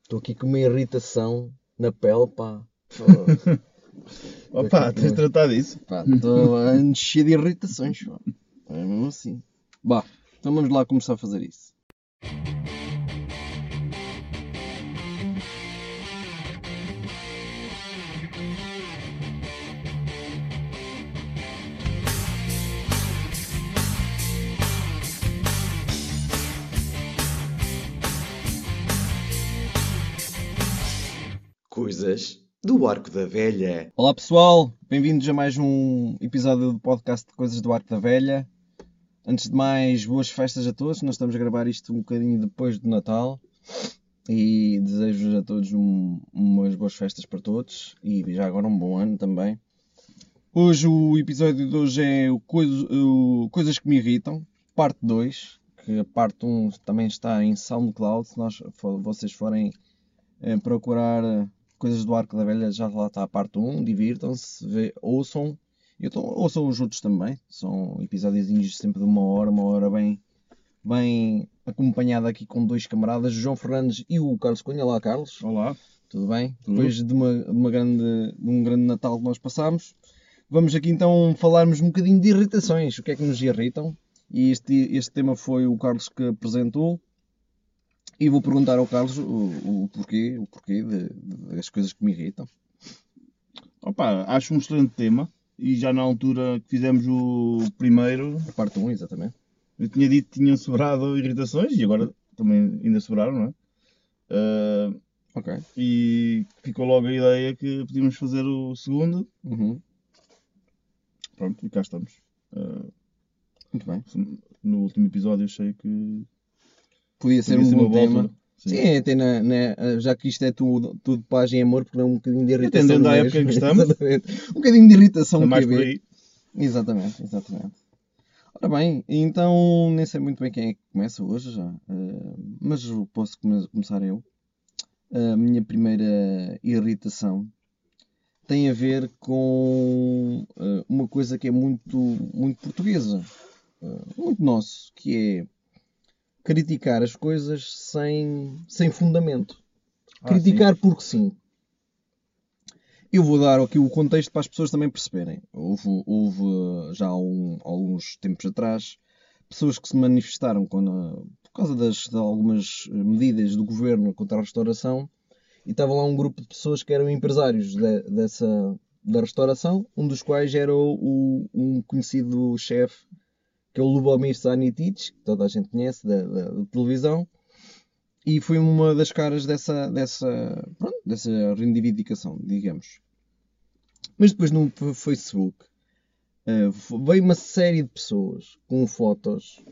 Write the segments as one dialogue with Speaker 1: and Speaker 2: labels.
Speaker 1: Estou aqui com uma irritação na pele, pá.
Speaker 2: Opa, tens de tratar disso.
Speaker 1: Pá, estou a encher de irritações, pá. É mesmo assim. Bah, então vamos lá começar a fazer isso.
Speaker 3: Coisas do Arco da Velha.
Speaker 1: Olá pessoal, bem-vindos a mais um episódio do podcast de Coisas do Arco da Velha. Antes de mais, boas festas a todos. Nós estamos a gravar isto um bocadinho depois do Natal e desejo-vos a todos umas boas festas para todos e já agora um bom ano também. Hoje o episódio de hoje é o Coisas que me irritam, parte 2, que a parte 1 também está em SoundCloud. Se vocês forem procurar Coisas do Arco da Velha, já lá está a parte 1, divirtam-se, ouçam. Ouçam os outros também, são episódios sempre de uma hora bem acompanhado aqui com dois camaradas, o João Fernandes e o Carlos Cunha. Olá Carlos.
Speaker 2: Olá.
Speaker 1: Tudo bem? Depois de um grande Natal que nós passámos, vamos aqui então falarmos um bocadinho de irritações, o que é que nos irritam, e este tema foi o Carlos que apresentou. E vou perguntar ao Carlos o porquê das coisas que me irritam.
Speaker 2: Opa, acho um excelente tema. E já na altura que fizemos o primeiro,
Speaker 1: A parte 1, exatamente.
Speaker 2: eu tinha dito que tinham sobrado irritações e agora também ainda sobraram, não é?
Speaker 1: Ok.
Speaker 2: E ficou logo a ideia que podíamos fazer o segundo.
Speaker 1: Uhum.
Speaker 2: Pronto, e cá estamos.
Speaker 1: Muito bem.
Speaker 2: No último episódio achei que
Speaker 1: Podia ser
Speaker 2: podia
Speaker 1: um
Speaker 2: ser
Speaker 1: bom
Speaker 2: uma boa
Speaker 1: tema.
Speaker 2: altura.
Speaker 1: Sim, até já que isto é tudo paz e amor, porque não é um bocadinho de irritação.
Speaker 2: Atendendo à
Speaker 1: mesmo.
Speaker 2: época em que estamos.
Speaker 1: Exatamente. Um bocadinho de irritação
Speaker 2: é mais
Speaker 1: que
Speaker 2: por
Speaker 1: haver.
Speaker 2: aí.
Speaker 1: Exatamente. Ora bem, então nem sei muito bem quem é que começa hoje já, mas eu posso começar eu. A minha primeira irritação tem a ver com uma coisa que é muito portuguesa, muito nosso, que é criticar as coisas sem fundamento. Criticar porque sim. Eu vou dar aqui o contexto para as pessoas também perceberem. Houve já há alguns tempos atrás pessoas que se manifestaram por causa de algumas medidas do governo contra a restauração, e estava lá um grupo de pessoas que eram empresários da restauração, um dos quais era um conhecido chefe, que é o Lubomir Zanitić, que toda a gente conhece da televisão, e foi uma das caras dessa reivindicação, digamos. Mas depois no Facebook veio uma série de pessoas com fotos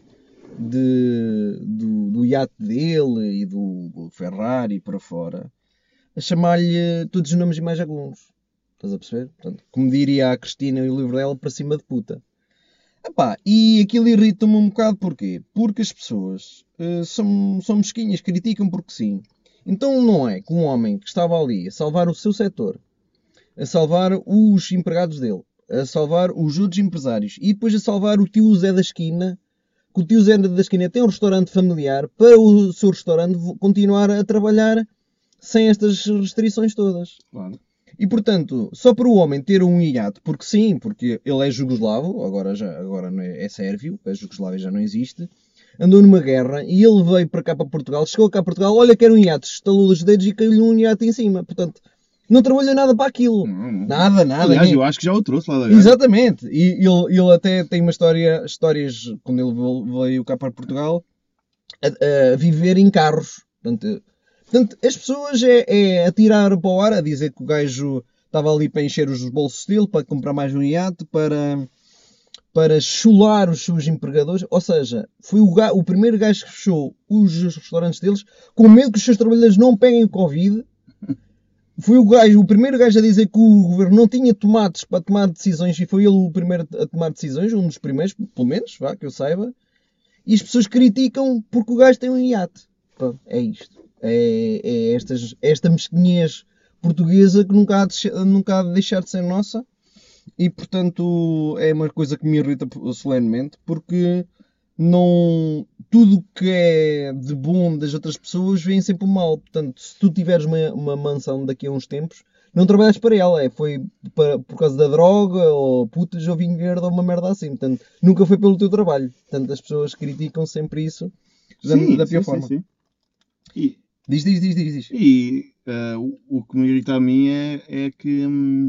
Speaker 1: do iate dele e do Ferrari para fora, a chamar-lhe todos os nomes e mais alguns. Estás a perceber? Portanto, como diria a Cristina e o livro dela, para cima de puta. Epá, e aquilo irrita-me um bocado, porquê? Porque as pessoas são mesquinhas, criticam porque sim. Então não é que um homem que estava ali a salvar o seu setor, a salvar os empregados dele, a salvar os outros empresários e depois a salvar o tio Zé da esquina, que o tio Zé da esquina tem um restaurante familiar, para o seu restaurante continuar a trabalhar sem estas restrições todas.
Speaker 2: Claro.
Speaker 1: E portanto, só para o homem ter um iate, porque sim, porque ele é jugoslavo, agora não é sérvio, a Jugoslávia já não existe, andou numa guerra e ele veio para cá para Portugal, chegou cá a Portugal, olha que era um iate, estalou os dedos e caiu-lhe um iate em cima. Portanto, não trabalhou nada para aquilo.
Speaker 2: Não.
Speaker 1: Nada.
Speaker 2: Aliás, eu acho que já o trouxe lá da guerra.
Speaker 1: Exatamente. E ele até tem histórias, quando ele veio cá para Portugal, a viver em carros. Portanto, as pessoas é atirar para o ar, a dizer que o gajo estava ali para encher os bolsos dele, para comprar mais um iate, para chular os seus empregadores. Ou seja, foi o primeiro gajo que fechou os restaurantes deles, com medo que os seus trabalhadores não peguem o Covid. Foi o primeiro gajo a dizer que o governo não tinha tomates para tomar decisões, e foi ele o primeiro a tomar decisões, um dos primeiros, pelo menos, que eu saiba. E as pessoas criticam porque o gajo tem um iate. Pronto, é isto. É esta mesquinhez portuguesa que nunca há de deixar de ser nossa, e portanto é uma coisa que me irrita solenemente, porque não, tudo que é de bom das outras pessoas vem sempre o mal. Portanto, se tu tiveres uma mansão daqui a uns tempos, não trabalhas para ela. Foi por causa da droga, ou putas, ou vinho verde, ou uma merda assim. Portanto, nunca foi pelo teu trabalho. Portanto, as pessoas criticam sempre isso da pior forma.
Speaker 2: Sim. E,
Speaker 1: Diz.
Speaker 2: E o que me irrita a mim é que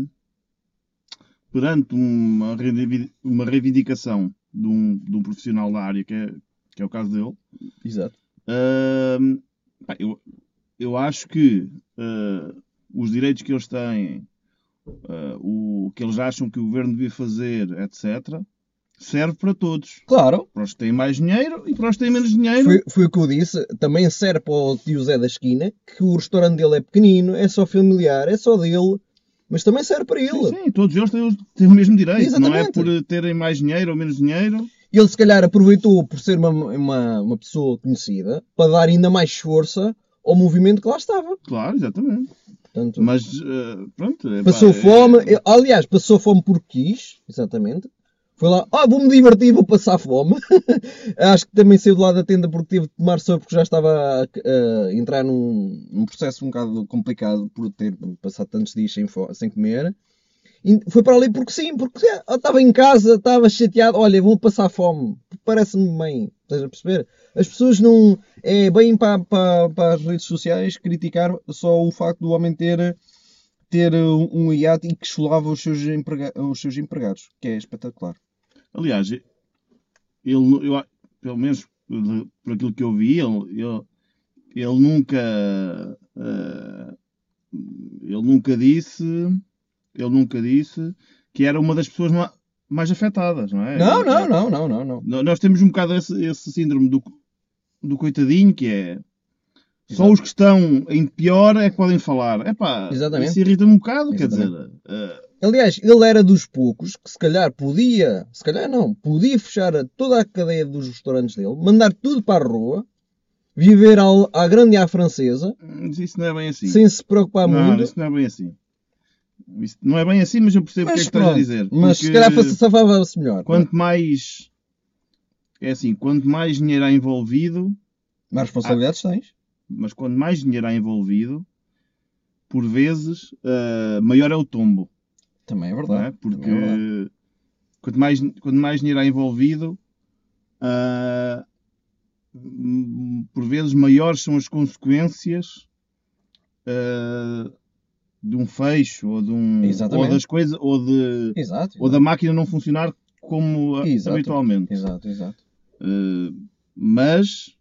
Speaker 2: perante uma reivindicação de um profissional da área, que é o caso dele,
Speaker 1: Exato.
Speaker 2: pá, eu acho que os direitos que eles têm, o que eles acham que o governo devia fazer, etc., serve para todos.
Speaker 1: Claro.
Speaker 2: Para os que têm mais dinheiro e para os que têm menos dinheiro.
Speaker 1: Foi o que eu disse. Também serve para o tio Zé da esquina, que o restaurante dele é pequenino, é só familiar, é só dele, mas também serve para ele.
Speaker 2: Sim, todos eles têm o mesmo direito.
Speaker 1: Exatamente.
Speaker 2: Não é por terem mais dinheiro ou menos dinheiro.
Speaker 1: Ele se calhar aproveitou por ser uma pessoa conhecida para dar ainda mais força ao movimento que lá estava.
Speaker 2: Claro, exatamente.
Speaker 1: Portanto,
Speaker 2: Mas pronto.
Speaker 1: passou fome. Aliás, passou fome porque quis. Exatamente. Foi lá, vou-me divertir, vou passar fome. Acho que também saiu de lá da tenda porque teve de tomar sopa, porque já estava a entrar num processo um bocado complicado por ter passado tantos dias sem comer. E foi para ali porque sim, porque estava em casa, estava chateado. Olha, vou passar fome. Parece-me bem. Estás a perceber? As pessoas não... É bem para as redes sociais criticar só o facto do homem ter um iate e que esfolava os seus empregados, que é espetacular.
Speaker 2: Aliás, ele pelo menos por aquilo que eu vi, ele nunca disse que era uma das pessoas mais afetadas, não é?
Speaker 1: Não.
Speaker 2: Nós temos um bocado esse síndrome do coitadinho, que é só
Speaker 1: Exato.
Speaker 2: os que estão em pior é que podem falar. Epá,
Speaker 1: Exatamente.
Speaker 2: isso irrita-me um bocado, quer
Speaker 1: Exatamente.
Speaker 2: dizer...
Speaker 1: Aliás, ele era dos poucos que se calhar podia fechar toda a cadeia dos restaurantes dele, mandar tudo para a rua, viver à grande e à francesa,
Speaker 2: isso não é bem assim.
Speaker 1: sem se preocupar muito.
Speaker 2: Não, isso não é bem assim. Isso não é bem assim, mas eu percebo o que é que estás a dizer.
Speaker 1: Mas se calhar safava-se melhor.
Speaker 2: Quanto mais... É assim, quanto mais dinheiro há envolvido...
Speaker 1: Mais responsabilidades tens.
Speaker 2: Mas quanto mais dinheiro há envolvido, por vezes, maior é o tombo.
Speaker 1: Também é verdade.
Speaker 2: Não é? Porque
Speaker 1: é verdade.
Speaker 2: Quanto mais dinheiro há envolvido, por vezes maiores são as consequências de um fecho ou ou das coisas ou da máquina não funcionar como habitualmente.
Speaker 1: Exato.
Speaker 2: Mas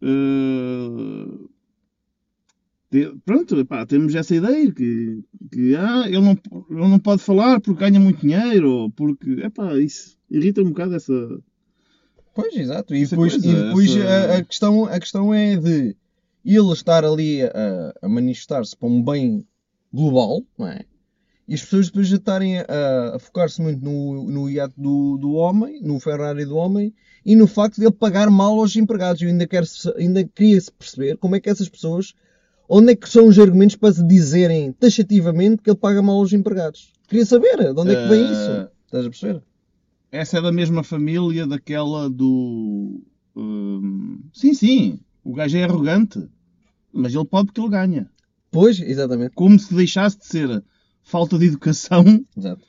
Speaker 2: pronto, temos essa ideia que ele não pode falar porque ganha muito dinheiro, ou porque isso irrita um bocado essa.
Speaker 1: Pois, exato. E depois a questão é de ele estar ali a manifestar-se para um bem global, não é? E as pessoas depois já estarem a focar-se muito no iate do homem, no Ferrari do homem, e no facto de ele pagar mal aos empregados. Eu ainda queria perceber como é que essas pessoas, onde é que são os argumentos para se dizerem taxativamente que ele paga mal aos empregados. Queria saber de onde é que vem isso. Estás a perceber?
Speaker 2: Essa é da mesma família daquela do... Sim, o gajo é arrogante, mas ele pode porque ele ganha.
Speaker 1: Pois, exatamente.
Speaker 2: Como se deixasse de ser falta de educação.
Speaker 1: Exato.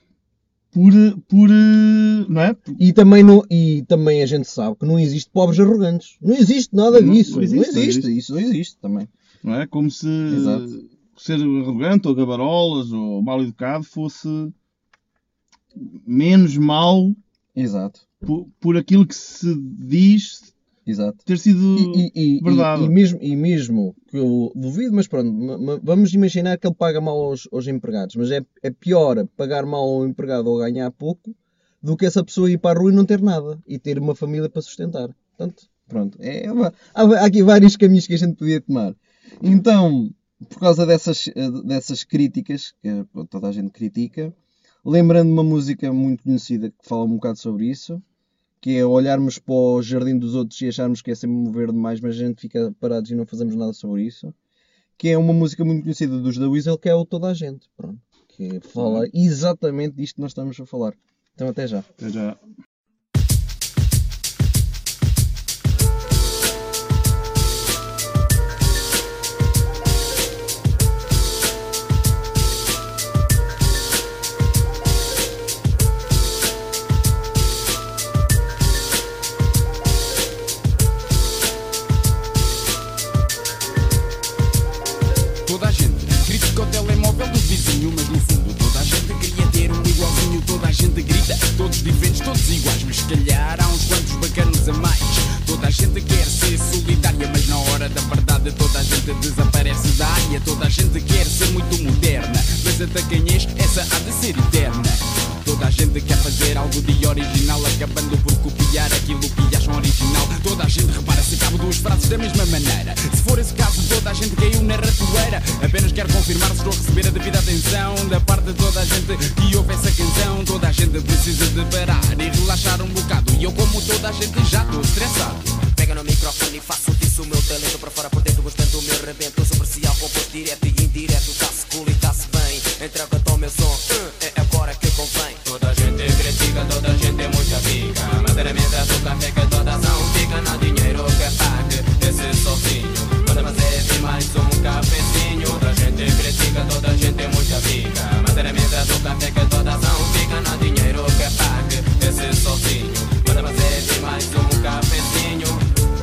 Speaker 2: Não é?
Speaker 1: E também a gente sabe que não existe pobres arrogantes. Não existe nada disso. Não existe. Isso não existe também.
Speaker 2: Não é? Como se ser arrogante ou gabarolas ou mal educado fosse menos mau.
Speaker 1: Exato.
Speaker 2: Por aquilo que se diz ter sido verdade.
Speaker 1: E mesmo que eu duvido, mas pronto, vamos imaginar que ele paga mal aos empregados, mas é pior pagar mal ao empregado ou ganhar pouco do que essa pessoa ir para a rua e não ter nada e ter uma família para sustentar. Portanto, pronto, há aqui vários caminhos que a gente podia tomar. Então, por causa dessas críticas, que toda a gente critica, lembrando uma música muito conhecida que fala um bocado sobre isso, que é olharmos para o jardim dos outros e acharmos que é sempre mover demais, mas a gente fica parados e não fazemos nada sobre isso, que é uma música muito conhecida dos The Weasel, que é o Toda a Gente, pronto, que fala exatamente disto que nós estamos a falar. Então até já.
Speaker 2: Até já.
Speaker 4: Toda a gente critica o telemóvel do vizinho, mas no fundo toda a gente queria ter um igualzinho. Toda a gente grita, todos diferentes, todos iguais, mas se calhar há uns quantos bacanos a mais. Toda a gente quer ser solidária, mas na hora da verdade toda a gente desaparece da área. Toda a gente quer ser muito moderna, mas a tacanhez, essa há de ser eterna. Toda a gente quer fazer algo de original, acabando por copiar aquilo que acham original. Toda a gente repara se acaba duas frases da mesma maneira. Se for esse caso, toda a gente caiu na ratoeira. Apenas quero confirmar se estou a receber a devida atenção da parte de toda a gente que ouve essa canção. Toda a gente precisa de parar e relaxar um bocado, e eu, como toda a gente, já estou estressado.
Speaker 5: Pega no microfone e faço disso o meu talento. Para fora, por dentro, gostando do meu rebento. Superficial, composto direto e indireto. Tá-se cool e tá-se bem. Entrega-te ao meu som, é agora que convém. Toda a gente critica, toda a gente é muito amiga. Mas a mesa do café que toda ação fica na dinheiro que pague esse sozinho. Manda fazer mais um cafezinho. Toda a gente critica, toda a gente é muito amiga. Mas a mesa do café que toda ação fica na dinheiro que pague esse sozinho. Manda fazer mais um cafezinho.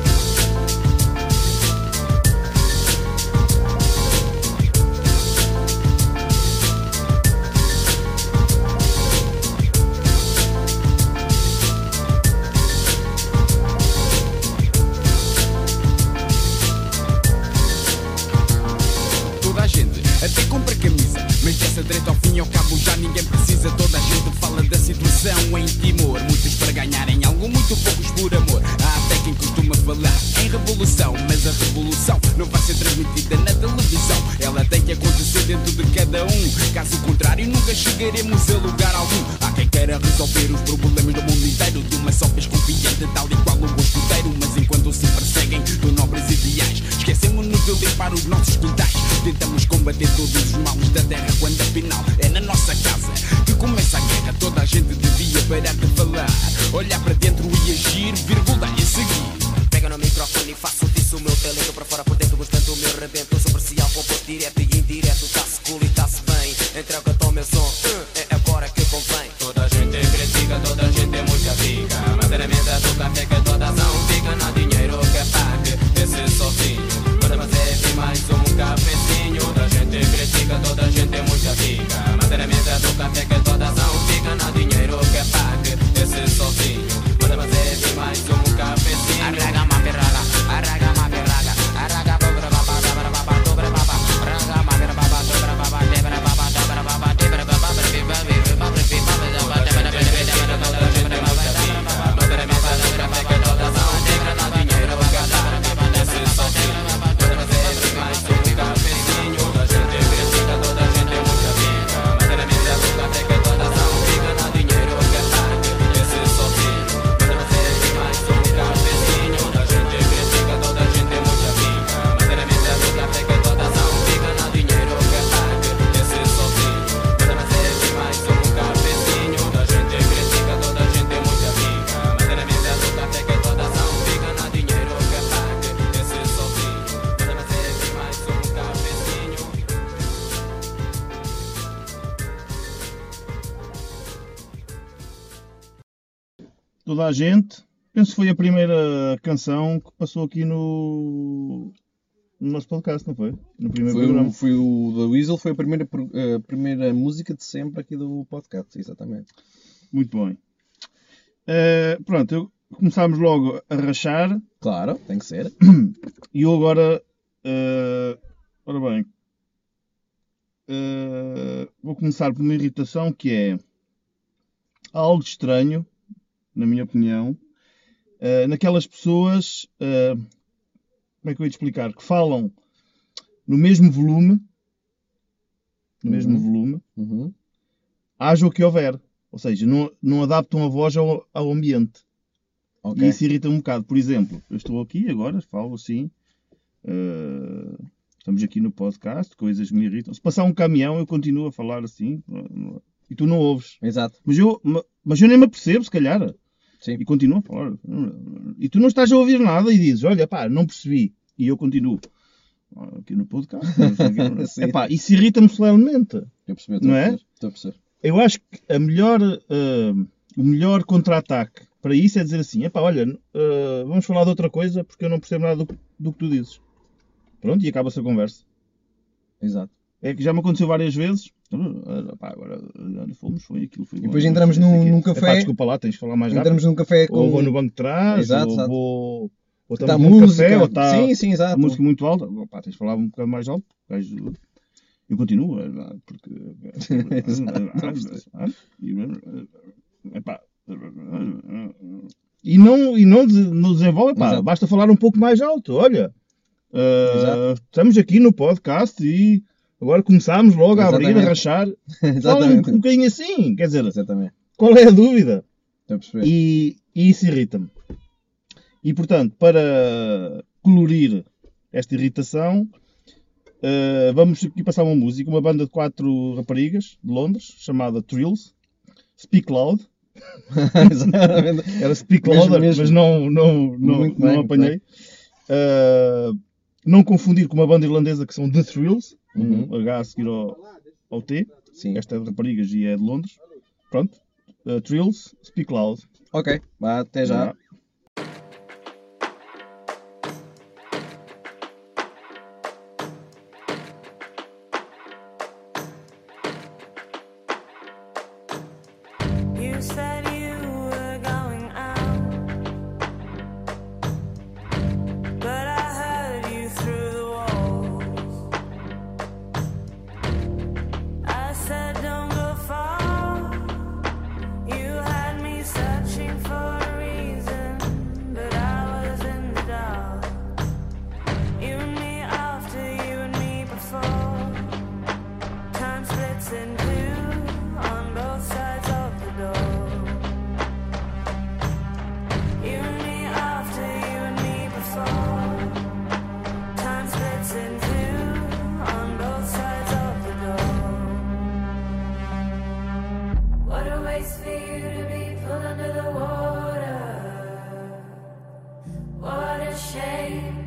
Speaker 4: Até compra camisa, mas dessa direita ao fim e ao cabo já ninguém precisa. Toda a gente fala da situação em Timor. Muitos para ganharem algo, muito poucos por amor. Há até quem costuma falar em revolução, mas a revolução não vai ser transmitida na televisão. Ela tem que acontecer dentro de cada um. Caso contrário nunca chegaremos a lugar algum. Há quem queira resolver os problemas do mundo inteiro de uma só vez confiante, tal e qual o escuteiro. Mas enquanto se perseguem de nobres ideais, esquecemos-nos de limpar os nossos quintais. Tentamos combater todos os males da terra, quando afinal é na nossa casa que começa a guerra. Toda a gente devia parar de falar, olhar para dentro e agir, vírgula, e seguir.
Speaker 5: Pega no microfone e faço disso o meu talento. Para fora, por dentro, gostando do meu rebento. Superficial, composto direto e indireto. Tá-se cool e tá-se bem. Entrega-te ao meu som, é agora que convém. Toda a gente critica, toda a gente é muito amiga. Mas na mesa do café que toda ação fica na dinheiro que pague esse sozinho. Manda fazer mais um cafezinho. Toda a gente critica, toda a gente é muito amiga. Mas na mesa do café que toda ação fica na dinheiro que pague esse sozinho. Manda fazer mais um cafezinho. Arraga uma pirraga, arraga uma pirraga, arraga dobra baba dobra baba dobra baba, arraga uma pirraga dobra baba dobra baba dobra baba dobra baba dobra
Speaker 2: Toda a gente, penso que foi a primeira canção que passou aqui no nosso podcast, não foi? No primeiro programa.
Speaker 1: Foi o da Weasel, foi a primeira música de sempre aqui do podcast, exatamente.
Speaker 2: Muito bem. Pronto, começámos logo a rachar.
Speaker 1: Claro, tem que ser.
Speaker 2: E eu agora, ora bem, vou começar por uma irritação que é algo estranho, na minha opinião, naquelas pessoas, como é que eu ia te explicar, que falam no mesmo volume, haja o que houver. Ou seja, não adaptam a voz ao ambiente. Okay. E isso irrita um bocado. Por exemplo, eu estou aqui agora, falo assim, estamos aqui no podcast, coisas me irritam. Se passar um caminhão, eu continuo a falar assim, e tu não ouves.
Speaker 1: Exato.
Speaker 2: Mas eu nem me apercebo, se calhar.
Speaker 1: Sim.
Speaker 2: E continuo a falar. E tu não estás a ouvir nada e dizes, olha, pá, não percebi. E eu continuo. Aqui no podcast. Epá, isso irrita-me solenemente.
Speaker 1: Eu percebi,
Speaker 2: não é?
Speaker 1: Estou a perceber.
Speaker 2: Eu acho que o melhor contra-ataque para isso é dizer assim, epá, olha, vamos falar de outra coisa porque eu não percebo nada do que tu dizes. Pronto, e acaba-se a conversa.
Speaker 1: Exato.
Speaker 2: É que já me aconteceu várias vezes. Pá, agora fomos, foi aquilo. Foi
Speaker 1: E depois entramos num
Speaker 2: Epá,
Speaker 1: café.
Speaker 2: desculpa lá, tens de falar mais rápido.
Speaker 1: Entramos num café
Speaker 2: Ou vou
Speaker 1: com.
Speaker 2: no banco de trás,
Speaker 1: Exato,
Speaker 2: ou
Speaker 1: exato.
Speaker 2: vou. Ou
Speaker 1: Está
Speaker 2: estamos num
Speaker 1: música.
Speaker 2: café, ou está
Speaker 1: Sim,
Speaker 2: a
Speaker 1: exato.
Speaker 2: música muito alta. Pá, tens de falar um bocado mais alto. Eu continuo, porque. Epá, e não desenvolve, pá,
Speaker 1: Exato.
Speaker 2: basta falar um pouco mais alto. Olha,
Speaker 1: Exato.
Speaker 2: estamos aqui no podcast e agora começámos logo a abrir, a
Speaker 1: Exatamente.
Speaker 2: rachar. Fala um
Speaker 1: Exatamente.
Speaker 2: bocadinho assim, quer dizer,
Speaker 1: Exatamente.
Speaker 2: qual é a dúvida?
Speaker 1: Estou a perceber.
Speaker 2: E isso irrita-me. E portanto, para colorir esta irritação, vamos aqui passar uma música, uma banda de 4 raparigas de Londres, chamada Trills, Speak Loud.
Speaker 1: Exatamente.
Speaker 2: Era Speak
Speaker 1: Mesmo,
Speaker 2: Louder,
Speaker 1: mesmo.
Speaker 2: mas não
Speaker 1: Muito bem, muito
Speaker 2: apanhei. Não confundir com uma banda irlandesa que são The Thrills,
Speaker 1: Uhum.
Speaker 2: H a seguir ao T.
Speaker 1: Sim.
Speaker 2: Esta é de raparigas e é de Londres. Pronto. Trills, Speak Loud.
Speaker 1: Ok. Vá, até já.
Speaker 6: You said you were going out, but I heard you through the walls. I said don't go far. You had me searching for a reason, but I was in the dark. You and me after, you and me before. Time splits in two on both sides of the door. You and me after, you and me before. Time splits in two on both sides of the door. What a waste for you to be pulled under the water. What a shame.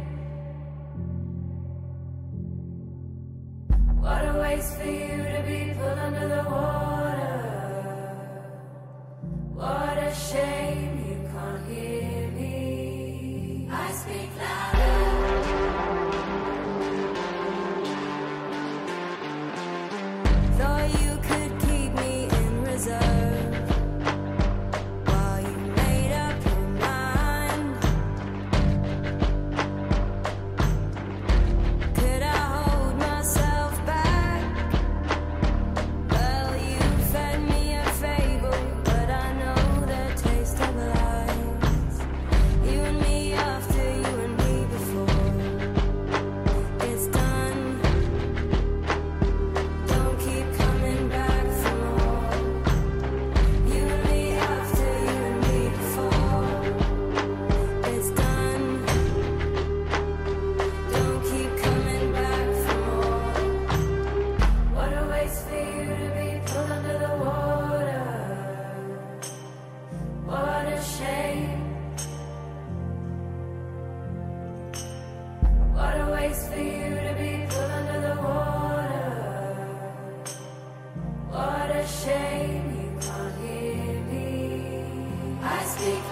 Speaker 6: What a waste for you to be pulled under the water. What a shame you can't hear me. I speak louder. Thought you could keep me in reserve while you made up your mind. Could I hold myself back? Well, you fed me a fable, but I know the taste of lies. You and me after, you and me before. It's done. Don't keep coming back for more. You and me after, you and me before. It's done. Don't keep coming back for more. What a waste for you to be pulled under the water. What a shame. What a waste for you to be pulled under the water. What a shame you can't hear me. I speak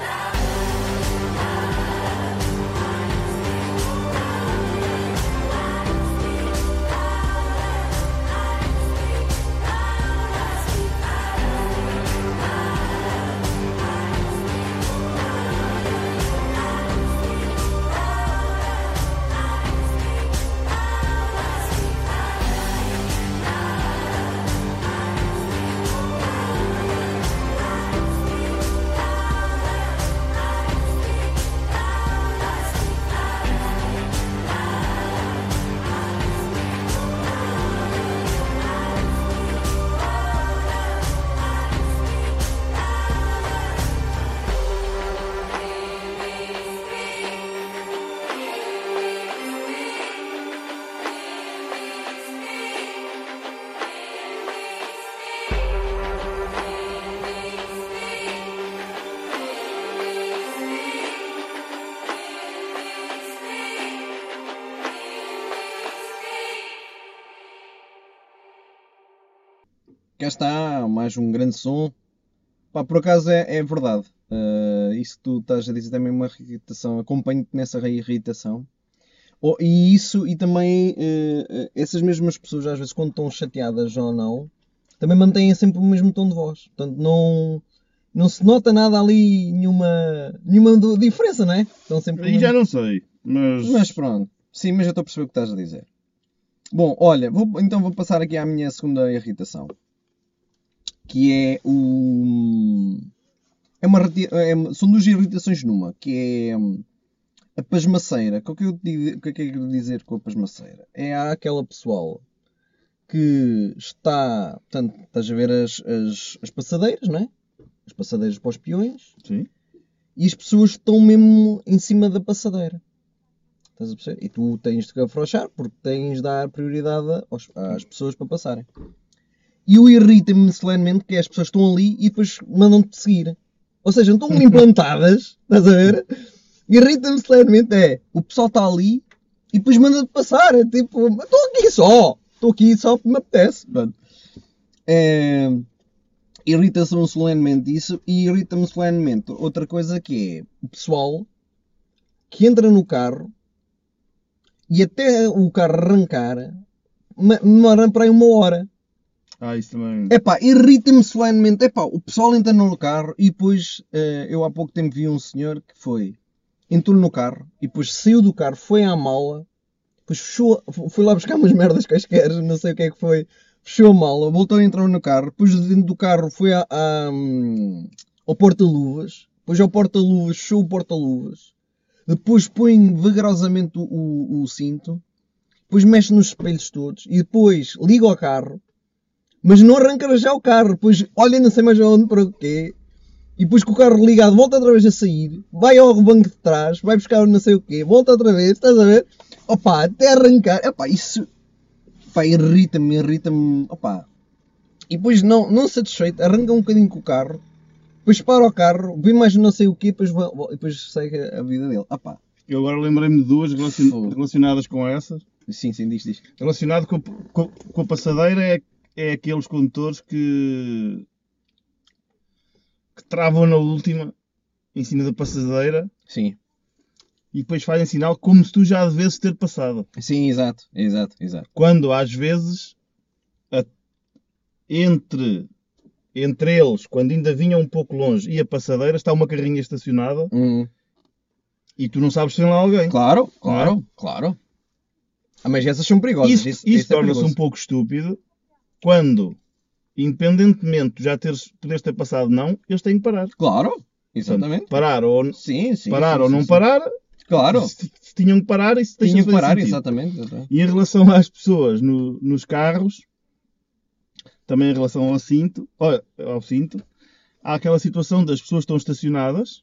Speaker 1: Cá está, mais um grande som. Pá, por acaso é verdade. Isso que tu estás a dizer também é uma irritação. Acompanho-te nessa irritação. E isso, e também essas mesmas pessoas, às vezes, quando estão chateadas ou não, também mantêm sempre o mesmo tom de voz. Portanto, não se nota nada ali, nenhuma diferença, não é? Estão sempre
Speaker 2: Aí já não sei, mas...
Speaker 1: Mas pronto. Sim, mas eu estou a perceber o que estás a dizer. Bom, olha, então vou passar aqui à minha segunda irritação. Que é são duas irritações numa. Que é a pasmaceira. O que é que eu quero dizer com a pasmaceira? É aquela pessoal que está... Portanto, estás a ver as passadeiras, não é? As passadeiras para os peões.
Speaker 2: Sim.
Speaker 1: E as pessoas estão mesmo em cima da passadeira. Estás a perceber? E tu tens de afrouxar porque tens de dar prioridade às pessoas para passarem. E o irrita-me solenemente que as pessoas estão ali e depois mandam-te seguir. Ou seja, não estão implantadas, estás a ver? Irrita-me solenemente o pessoal está ali e depois manda-te passar. É tipo, estou aqui só porque me apetece. Irrita-me solenemente isso e irrita-me solenemente outra coisa que é o pessoal que entra no carro e até o carro arrancar demora para aí 1 hora.
Speaker 2: Isso também...
Speaker 1: Irrita-me solenemente. O pessoal entra no carro e depois eu há pouco tempo vi um senhor que entrou no carro e depois saiu do carro, foi à mala, depois fechou, foi lá buscar umas merdas quaisquer, não sei o que é que foi. Fechou a mala, voltou a entrar no carro, depois dentro do carro foi ao porta-luvas, depois ao porta-luvas, fechou o porta-luvas, depois põe vagarosamente o cinto, depois mexe nos espelhos todos e depois liga ao carro, mas não arranca já o carro, depois olha não sei mais aonde para o quê, e depois com o carro ligado volta outra vez a sair, vai ao banco de trás, vai buscar não sei o quê, volta outra vez, estás a ver? Até arrancar, isso... irrita-me. E depois, não satisfeito, arranca um bocadinho com o carro, depois para o carro, vê mais não sei o quê, depois segue a vida dele.
Speaker 2: Eu agora lembrei-me de duas relacionadas com essas.
Speaker 1: Sim, diz.
Speaker 2: Relacionado com a passadeira é aqueles condutores que travam na última, em cima da passadeira.
Speaker 1: Sim.
Speaker 2: E depois fazem sinal como se tu já devesses ter passado.
Speaker 1: Sim, exato.
Speaker 2: Quando, às vezes, entre eles, quando ainda vinham um pouco longe, e a passadeira, está uma carrinha estacionada e tu não sabes se tem lá alguém.
Speaker 1: Claro. Mas essas são perigosas.
Speaker 2: Isso torna-se um pouco estúpido quando, independentemente de já poderes ter passado não, eles têm que parar.
Speaker 1: Claro, exatamente.
Speaker 2: Portanto, parar ou não
Speaker 1: sim.
Speaker 2: parar...
Speaker 1: Claro.
Speaker 2: Se tinham que parar, isso
Speaker 1: tinham que parar,
Speaker 2: sentido.
Speaker 1: exatamente.
Speaker 2: E em relação às pessoas nos carros, também em relação ao cinto, há aquela situação das pessoas que estão estacionadas,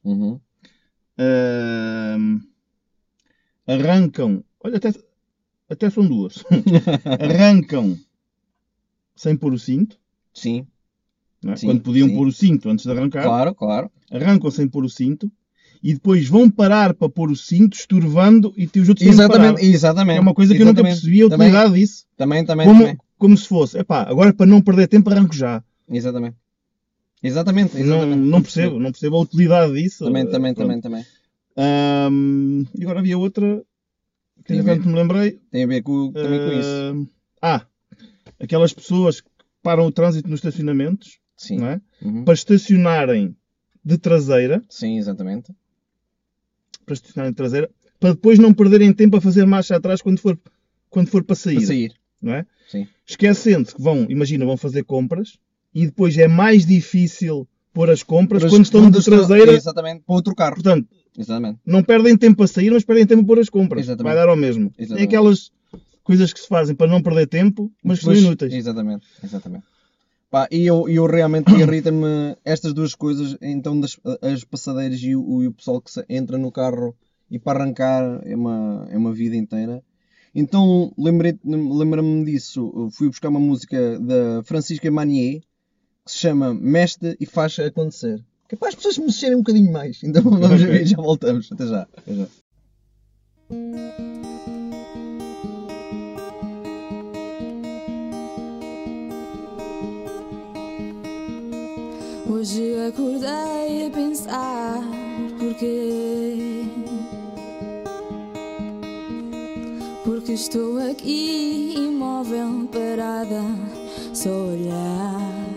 Speaker 2: arrancam, até são duas, arrancam sem pôr o cinto.
Speaker 1: Sim.
Speaker 2: Não é? Quando podiam pôr o cinto antes de arrancar.
Speaker 1: Claro.
Speaker 2: Arrancam sem pôr o cinto. E depois vão parar para pôr o cinto, estorvando, e os outros têm que parar.
Speaker 1: Exatamente.
Speaker 2: É uma coisa que eu nunca percebi a utilidade disso.
Speaker 1: Também.
Speaker 2: Como se fosse, agora para não perder tempo arranco já.
Speaker 1: Exatamente.
Speaker 2: Não percebo a utilidade disso.
Speaker 1: Também.
Speaker 2: E agora havia outra, que enquanto me lembrei.
Speaker 1: Tem a ver também com isso.
Speaker 2: Aquelas pessoas que param o trânsito nos estacionamentos,
Speaker 1: sim.
Speaker 2: Não é? Para estacionarem de traseira.
Speaker 1: Sim, exatamente.
Speaker 2: Para estacionar em traseira, para depois não perderem tempo a fazer marcha atrás quando for para sair. Não é?
Speaker 1: Sim.
Speaker 2: Esquecendo que vão fazer compras e depois é mais difícil pôr as compras quando estão de traseira.
Speaker 1: Exatamente, para outro carro.
Speaker 2: Portanto,
Speaker 1: exatamente.
Speaker 2: Não perdem tempo a sair, mas perdem tempo a pôr as compras.
Speaker 1: Exatamente.
Speaker 2: Vai dar ao mesmo.
Speaker 1: Exatamente.
Speaker 2: É aquelas coisas que se fazem para não perder tempo, mas que são inúteis.
Speaker 1: Exatamente. E eu realmente irrita-me estas duas coisas, então as passadeiras e o pessoal que entra no carro e para arrancar é uma vida inteira. Então lembra-me disso, fui buscar uma música da Francisca Manier que se chama Mexe e Faz Acontecer. Que é para as pessoas mexerem um bocadinho mais. Então vamos ver e já voltamos. Até já.
Speaker 6: Hoje acordei a pensar porquê
Speaker 7: estou aqui imóvel, parada, só a olhar.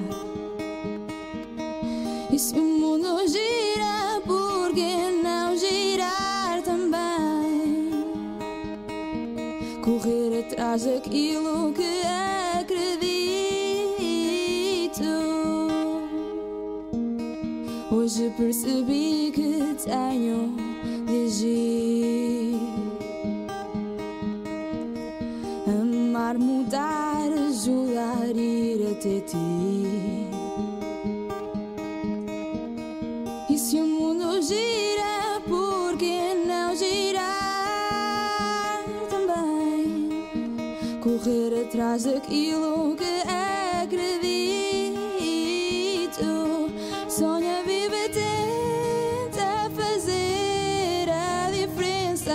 Speaker 7: E se o mundo gira, por que não girar também? Correr atrás daquilo que acredito. Hoje percebi que tenho de agir. Amar, mudar, ajudar, ir até ti. E se o mundo gira, por que não girar também? Correr atrás daquilo que acredito. Sonha, vive, tenta fazer a diferença.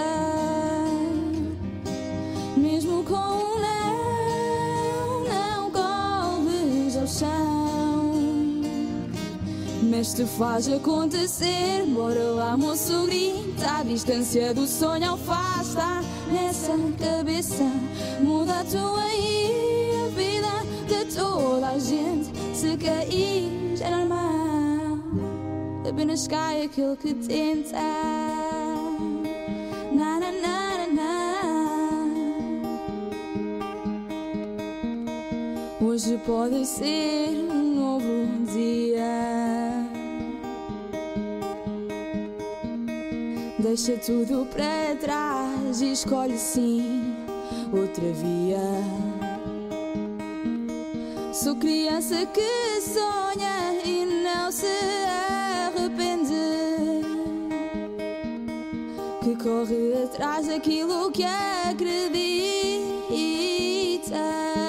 Speaker 7: Mesmo com um não colhes ao chão. Mas te faz acontecer, bora lá, moço, grita. A distância do sonho afasta nessa cabeça. Muda a tua e a vida de toda a gente. Se caís é normal, apenas cai aquele que tenta. Na, na, na, na, na. Hoje pode ser um novo dia. Deixa tudo para trás e escolhe sim outra via. Sou criança que sonha e não se arrepende, que corre atrás daquilo que acredita.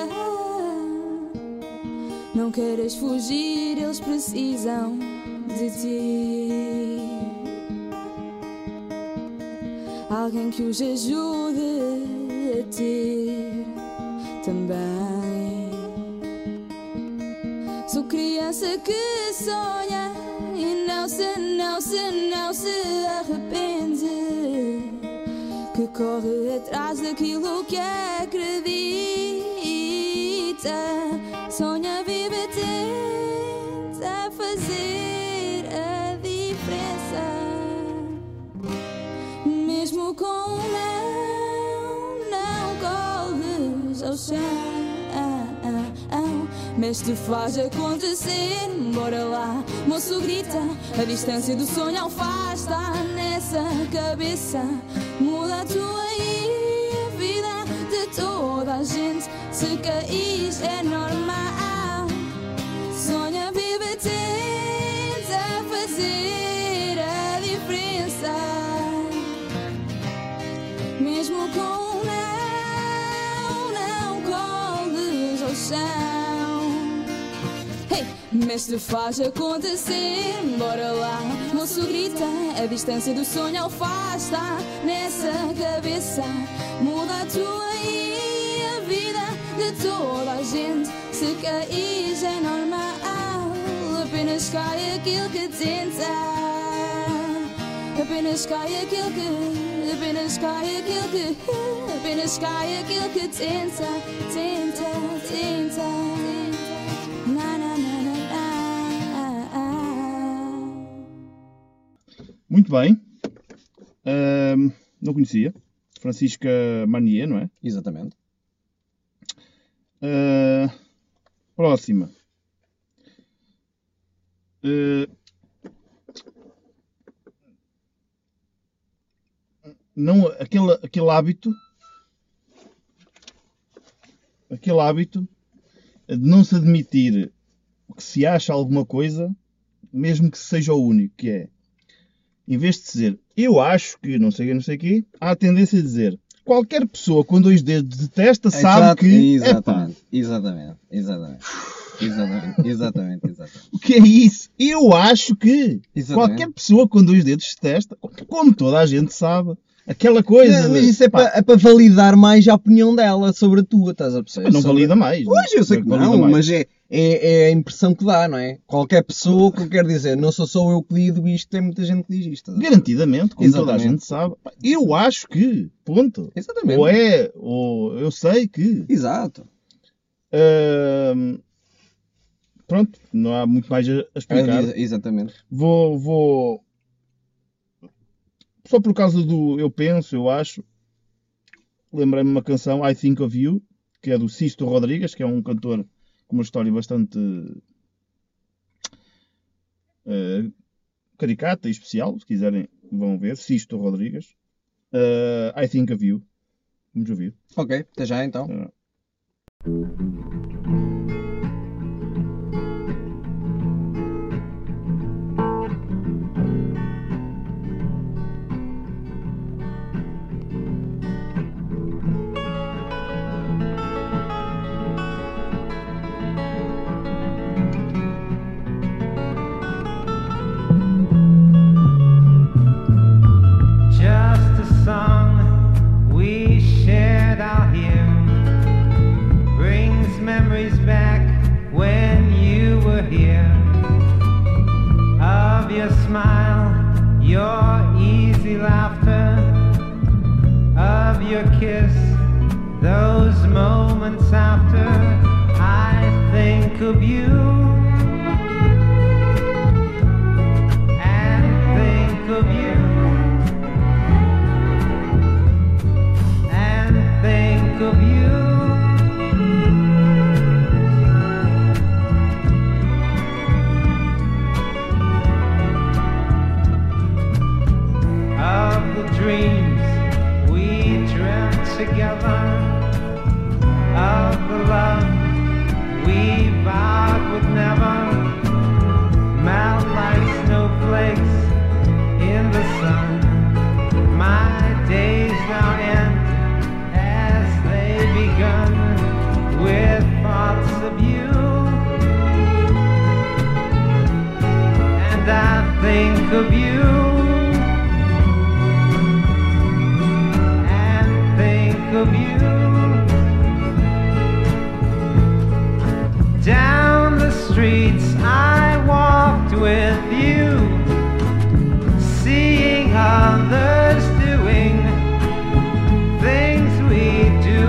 Speaker 7: Não queiras fugir, eles precisam de ti. Alguém que os ajude a ter também. Sou criança que sonha e não se arrepende, que corre atrás daquilo que acredita. Sonha, vive, tenta fazer a diferença. Mesmo com um não colhes ao chão. Mas te faz acontecer, bora lá, moço, grita. A distância do sonho afasta nessa cabeça. Muda a tua e a vida de toda a gente. Se caís é normal. Sonha, vive, tenta fazer a diferença. Mesmo com não colhes ao chão. Mas te faz acontecer, bora lá, moço, grita. A distância do sonho afasta nessa cabeça. Muda a tua e a vida de toda a gente. Se caís é normal, apenas cai aquele que tenta. Apenas cai aquele que, apenas cai aquele que, apenas cai aquele que tenta, tenta, tenta. Na, na, na, na, na.
Speaker 2: Muito bem. Não conhecia. Francisca Manier, não é?
Speaker 1: Exatamente.
Speaker 2: Próxima. Não, aquele hábito de não se admitir que se acha alguma coisa, mesmo que seja o único, que é, em vez de dizer eu acho que não sei o quê, há a tendência a dizer qualquer pessoa com dois dedos de testa sabe que
Speaker 1: Exatamente.
Speaker 2: O que é isso? Eu acho que qualquer pessoa com dois dedos de testa, como toda a gente sabe, aquela coisa.
Speaker 1: Não, mas isso é para validar mais a opinião dela sobre a tua, estás a perceber?
Speaker 2: Mas não valida mais.
Speaker 1: Pois, eu sei que não, mas é a impressão que dá, não é? Qualquer pessoa que quer dizer, não sou só eu que digo isto, tem muita gente que diz isto.
Speaker 2: Garantidamente, como toda a
Speaker 1: Exatamente.
Speaker 2: gente sabe. Eu acho que, ponto.
Speaker 1: Exatamente.
Speaker 2: Ou eu sei que.
Speaker 1: Exato.
Speaker 2: Pronto, não há muito mais a explicar.
Speaker 1: Exatamente.
Speaker 2: Vou. Só por causa do eu acho, lembrei-me de uma canção, I Think of You, que é do Sisto Rodrigues, que é um cantor com uma história bastante caricata e especial. Se quiserem, vão ver. Sisto Rodrigues. I Think of You. Vamos ouvir.
Speaker 1: Ok, até já então.
Speaker 8: Just a song we shared out here brings memories back when you were here. Of your smile, your easy laughter, of your kiss, those moments after. I think of you and think of you. Think of you. Of the dreams we dreamt together, of the love we vowed would never melt like snowflakes in the sun. My days now end begun with thoughts of you, and I think of you, and think of you. Down the streets I walked with you, seeing others doing things we do.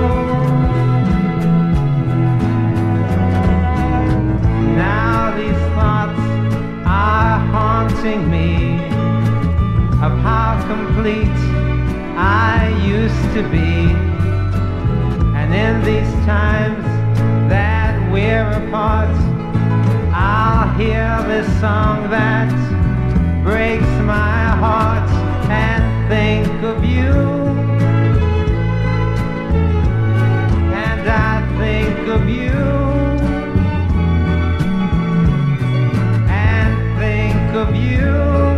Speaker 8: Now these thoughts are haunting me of how complete I used to be. And in these times that we're apart, I'll hear this song that breaks my heart and think of you. And I think of you. And think of you.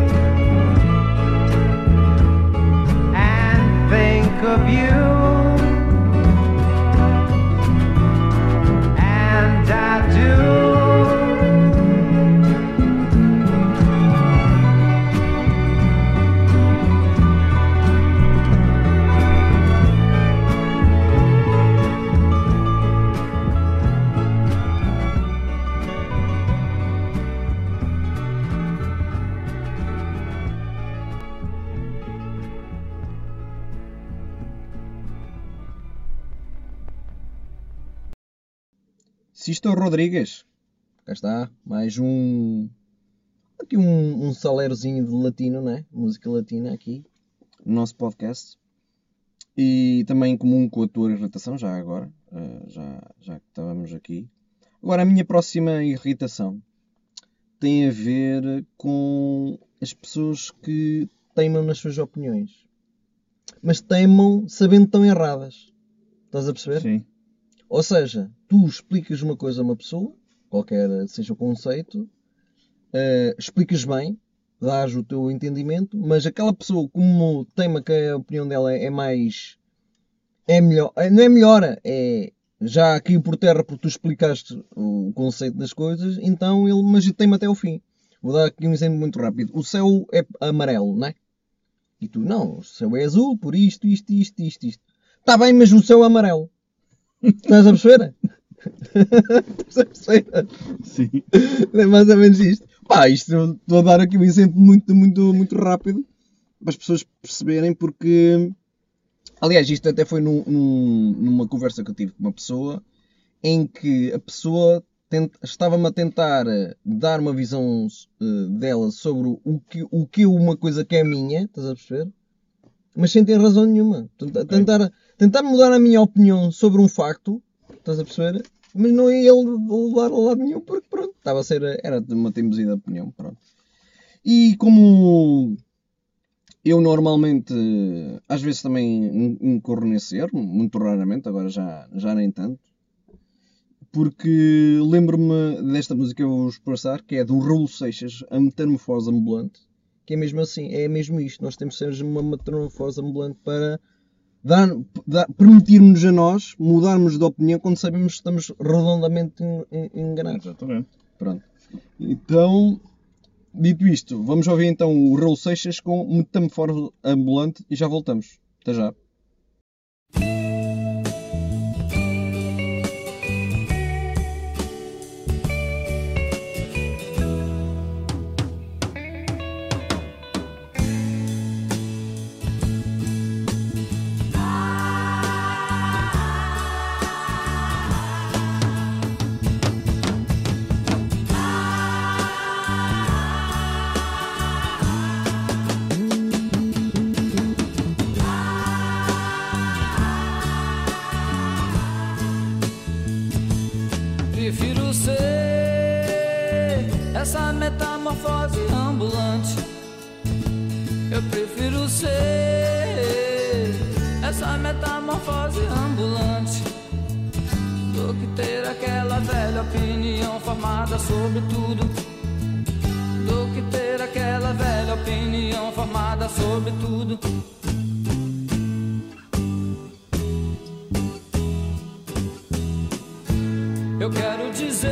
Speaker 8: And think of you. And I do.
Speaker 1: Sisto Rodrigues. Cá está, mais um... Aqui um salerozinho de latino, né? Música latina aqui, no nosso podcast. E também comum com a tua irritação, já agora. Já que estávamos aqui. Agora, a minha próxima irritação tem a ver com as pessoas que teimam nas suas opiniões. Mas teimam sabendo que estão erradas. Estás a perceber?
Speaker 2: Sim.
Speaker 1: Ou seja, tu explicas uma coisa a uma pessoa, qualquer seja o conceito, explicas bem, dás o teu entendimento, mas aquela pessoa, como teima que a opinião dela é mais... é melhor, não é melhor, é já caiu por terra porque tu explicaste o conceito das coisas, então ele mas teima até ao fim. Vou dar aqui um exemplo muito rápido. O céu é amarelo, não é? E tu, não, o céu é azul por isto. Está bem, mas o céu é amarelo. Estás a perceber? Estás a perceber?
Speaker 2: Sim.
Speaker 1: É mais ou menos isto. Pá, isto eu estou a dar aqui um exemplo muito rápido para as pessoas perceberem, porque aliás, isto até foi numa conversa que eu tive com uma pessoa em que a pessoa estava-me a tentar dar uma visão dela sobre o que uma coisa que é minha, estás a perceber? Mas sem ter razão nenhuma. Tentar mudar a minha opinião sobre um facto, estás a perceber? Mas não ia ele levar a lado nenhum, porque pronto, era de uma teimosia de opinião, pronto. E como eu normalmente, às vezes também incorro nesse erro, muito raramente, agora já nem tanto, porque lembro-me desta música que eu vou-vos passar, que é do Raul Seixas, A Metamorfose Ambulante, que é mesmo assim, é mesmo isto, nós temos de ser uma metamorfose ambulante para permitir-nos a nós mudarmos de opinião quando sabemos que estamos redondamente enganados.
Speaker 2: Exatamente.
Speaker 1: Pronto. Então, dito isto, vamos ouvir então o Raul Seixas com Metamorfose Ambulante e já voltamos. Até já.
Speaker 9: Prefiro ser essa metamorfose ambulante. Eu prefiro ser essa metamorfose ambulante do que ter aquela velha opinião formada sobre tudo. Do que ter aquela velha opinião formada sobre tudo. Eu quero dizer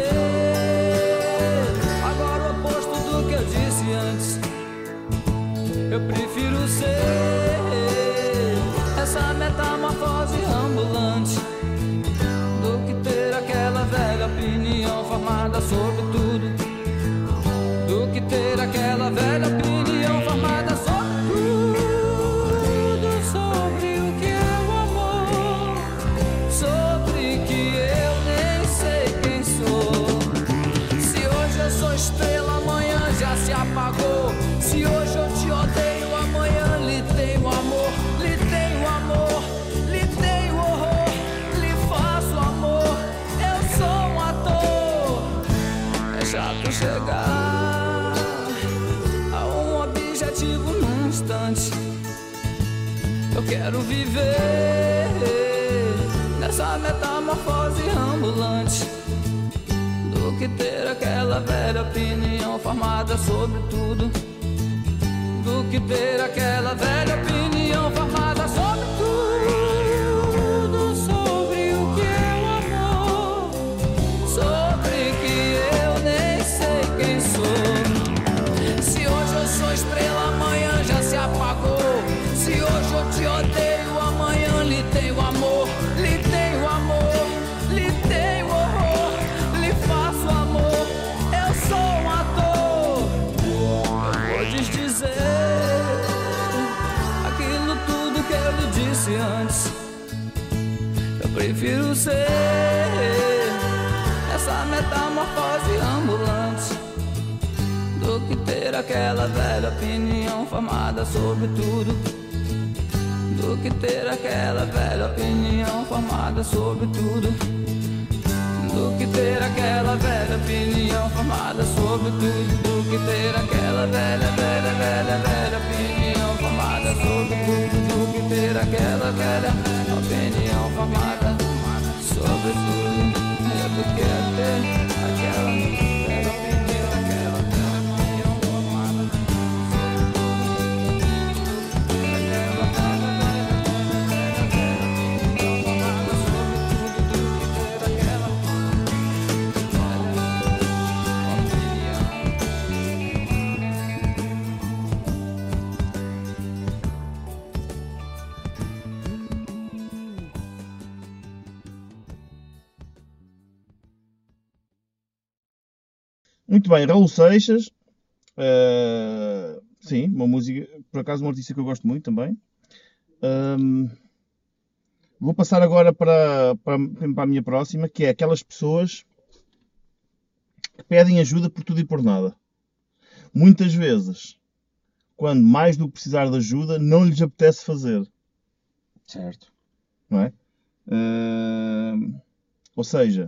Speaker 9: agora o oposto do que eu disse antes. Eu prefiro ser essa metamorfose ambulante do que ter aquela velha opinião formada sobre tudo. Do que ter aquela velha opinião formada sobre tudo. Sobre o que é o amor. Sobre que eu nem sei quem sou. Se hoje eu sou estrela, amanhã já se apagou. Se hoje eu te odeio, amanhã lhe tenho amor. Lhe tenho amor, lhe tenho horror. Lhe faço amor, eu sou um ator. É chato chegar a um objetivo num instante. Eu quero viver nessa metamorfose ambulante do que ter aquela velha opinião formada sobre tudo. Do que ter aquela velha opinião formada sobre tudo. Sobre o que é o amor. Sobre que eu nem sei quem sou. Se hoje eu sou estrela, amanhã já se apagou. Se hoje eu te odeio, amanhã lhe tenho amor. Lhe tenho amor, lhe tenho horror. Lhe faço amor, eu sou um ator. Eu vou desdizer aquilo tudo que eu lhe disse antes. Eu prefiro ser essa metamorfose ambulante do que ter aquela velha opinião formada sobre tudo. Do que ter aquela velha opinião formada sobre tudo. Do que ter aquela velha opinião formada sobre tudo. Do que ter aquela velha opinião formada sobre tudo. Do que ter aquela velha opinião formada sobre tudo. É do que ter aquela velha opinião, aquela velha opinião formada sobre tudo.
Speaker 2: Muito bem, Raul Seixas. Sim, uma música, por acaso, um artista que eu gosto muito também. Ahm, Vou passar agora para a minha próxima, que é aquelas pessoas que pedem ajuda por tudo e por nada. Muitas vezes, quando mais do que precisar de ajuda, não lhes apetece fazer,
Speaker 1: Certo.
Speaker 2: não é? Ou seja,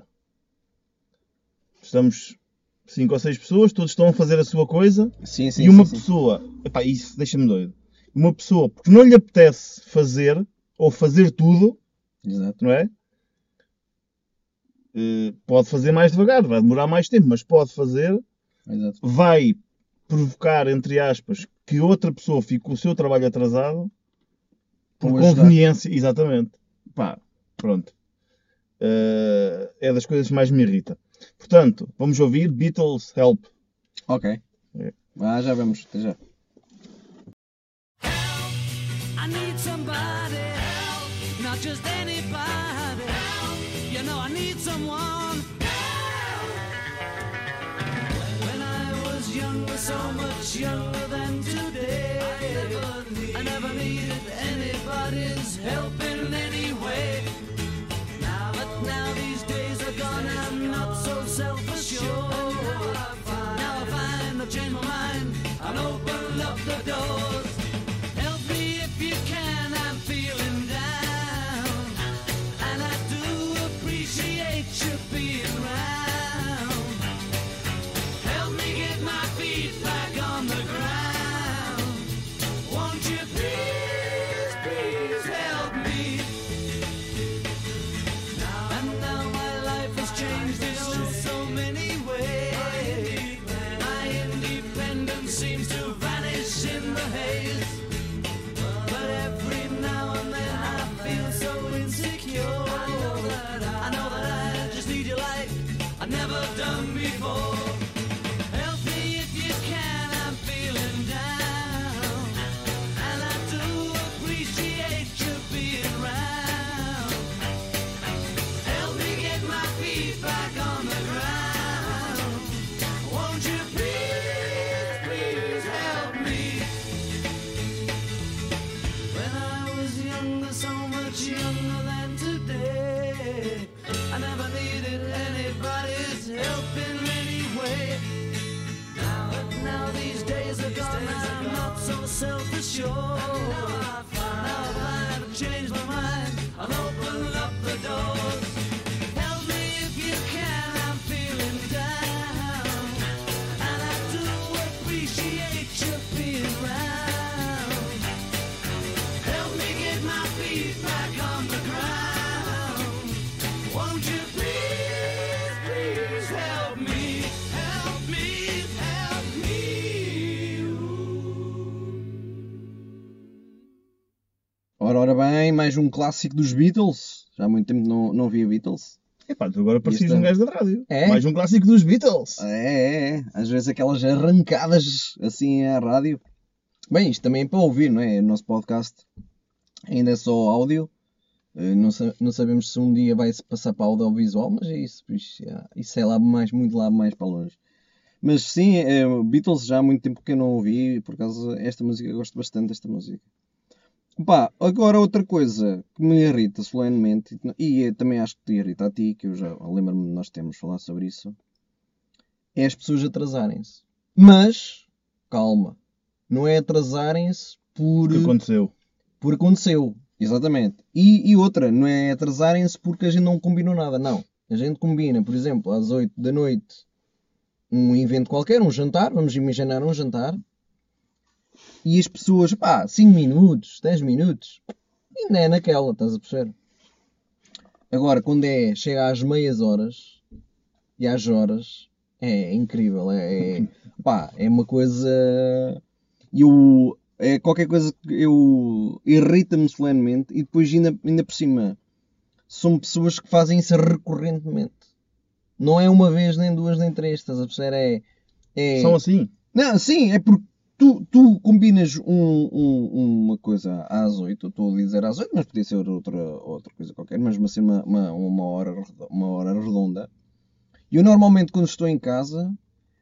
Speaker 2: estamos 5 ou 6 pessoas, todos estão a fazer a sua coisa,
Speaker 1: Sim, sim,
Speaker 2: e uma
Speaker 1: sim, sim.
Speaker 2: pessoa, epá, isso deixa-me doido, uma pessoa, porque não lhe apetece fazer, ou fazer tudo,
Speaker 1: Exato.
Speaker 2: não é? Pode fazer mais devagar, vai demorar mais tempo, mas pode fazer,
Speaker 1: Exato.
Speaker 2: vai provocar, entre aspas, que outra pessoa fique com o seu trabalho atrasado, por
Speaker 1: Ou ajudar.
Speaker 2: conveniência, exatamente. Pá, pronto. É das coisas que mais me irrita. Portanto, vamos ouvir Beatles Help.
Speaker 1: Ok. Já vamos. Até já.
Speaker 9: I need somebody help, not just anybody help. You know I need someone help. When I was younger, so much younger than today, I never needed anybody's help in any way. But now these days are gone, I'm not so self-assured. Now I find I've changed my mind and opened up the doors. Help me if you can, I'm feeling down, and I do appreciate you being round. Help me get my feet back on the ground. Won't you please, please help me? And now my life has changed in oh so many ways. My independence seems to vanish in the haze. But every now and then I feel so insecure. I know that I just need you like I've never done before. Help me if you can, I'm feeling down, and I do appreciate you being round. Help me get my feet back on the ground. Won't you please, please help me? When I was younger, so much younger than today, I never needed anybody's help in any way. But now these days are gone, I'm not so self-assured. Now I've changed my mind, I've opened up the doors. Help me if you can, I'm feeling down, and I do appreciate you being round. Help me get my feet back on the ground. Won't you please, please help me? Help me, help me.
Speaker 1: Ora bem, mais um clássico dos Beatles. Já há muito tempo não via Beatles.
Speaker 2: Epá, tu agora parecias
Speaker 1: Isto-
Speaker 2: um gajo da rádio.
Speaker 1: É?
Speaker 2: Mais um clássico dos Beatles.
Speaker 1: É. Às vezes aquelas arrancadas assim à rádio. Bem, isto também é para ouvir, não é? O nosso podcast ainda é só áudio. Não sabemos se um dia vai-se passar para audiovisual, mas é isso. Isso é lá mais, muito lá mais para longe. Mas sim, Beatles já há muito tempo que eu não ouvi. Por causa esta música, eu gosto bastante desta música. Pá, agora outra coisa que me irrita solenemente, e eu também acho que te irrita a ti, que eu já lembro-me de nós termos falado sobre isso, é as pessoas atrasarem-se. Mas, calma, não é atrasarem-se
Speaker 2: O que aconteceu?
Speaker 1: por aconteceu, exatamente. E outra, não é atrasarem-se porque a gente não combinou nada, não. A gente combina, por exemplo, às 8 da noite, um evento qualquer, um jantar, vamos imaginar um jantar, e as pessoas, 5 minutos, 10 minutos, ainda é naquela, estás a perceber? Agora, quando chega às meias horas e às horas, é incrível, é uma coisa, é qualquer coisa que irrita-me solenemente, e depois ainda por cima, são pessoas que fazem isso recorrentemente. Não é uma vez, nem duas, nem três, estás a perceber?
Speaker 2: São assim?
Speaker 1: Não, sim, é porque tu combinas uma coisa às 8, estou a dizer às 8, mas podia ser outra coisa qualquer, mas assim uma hora redonda. E eu normalmente quando estou em casa,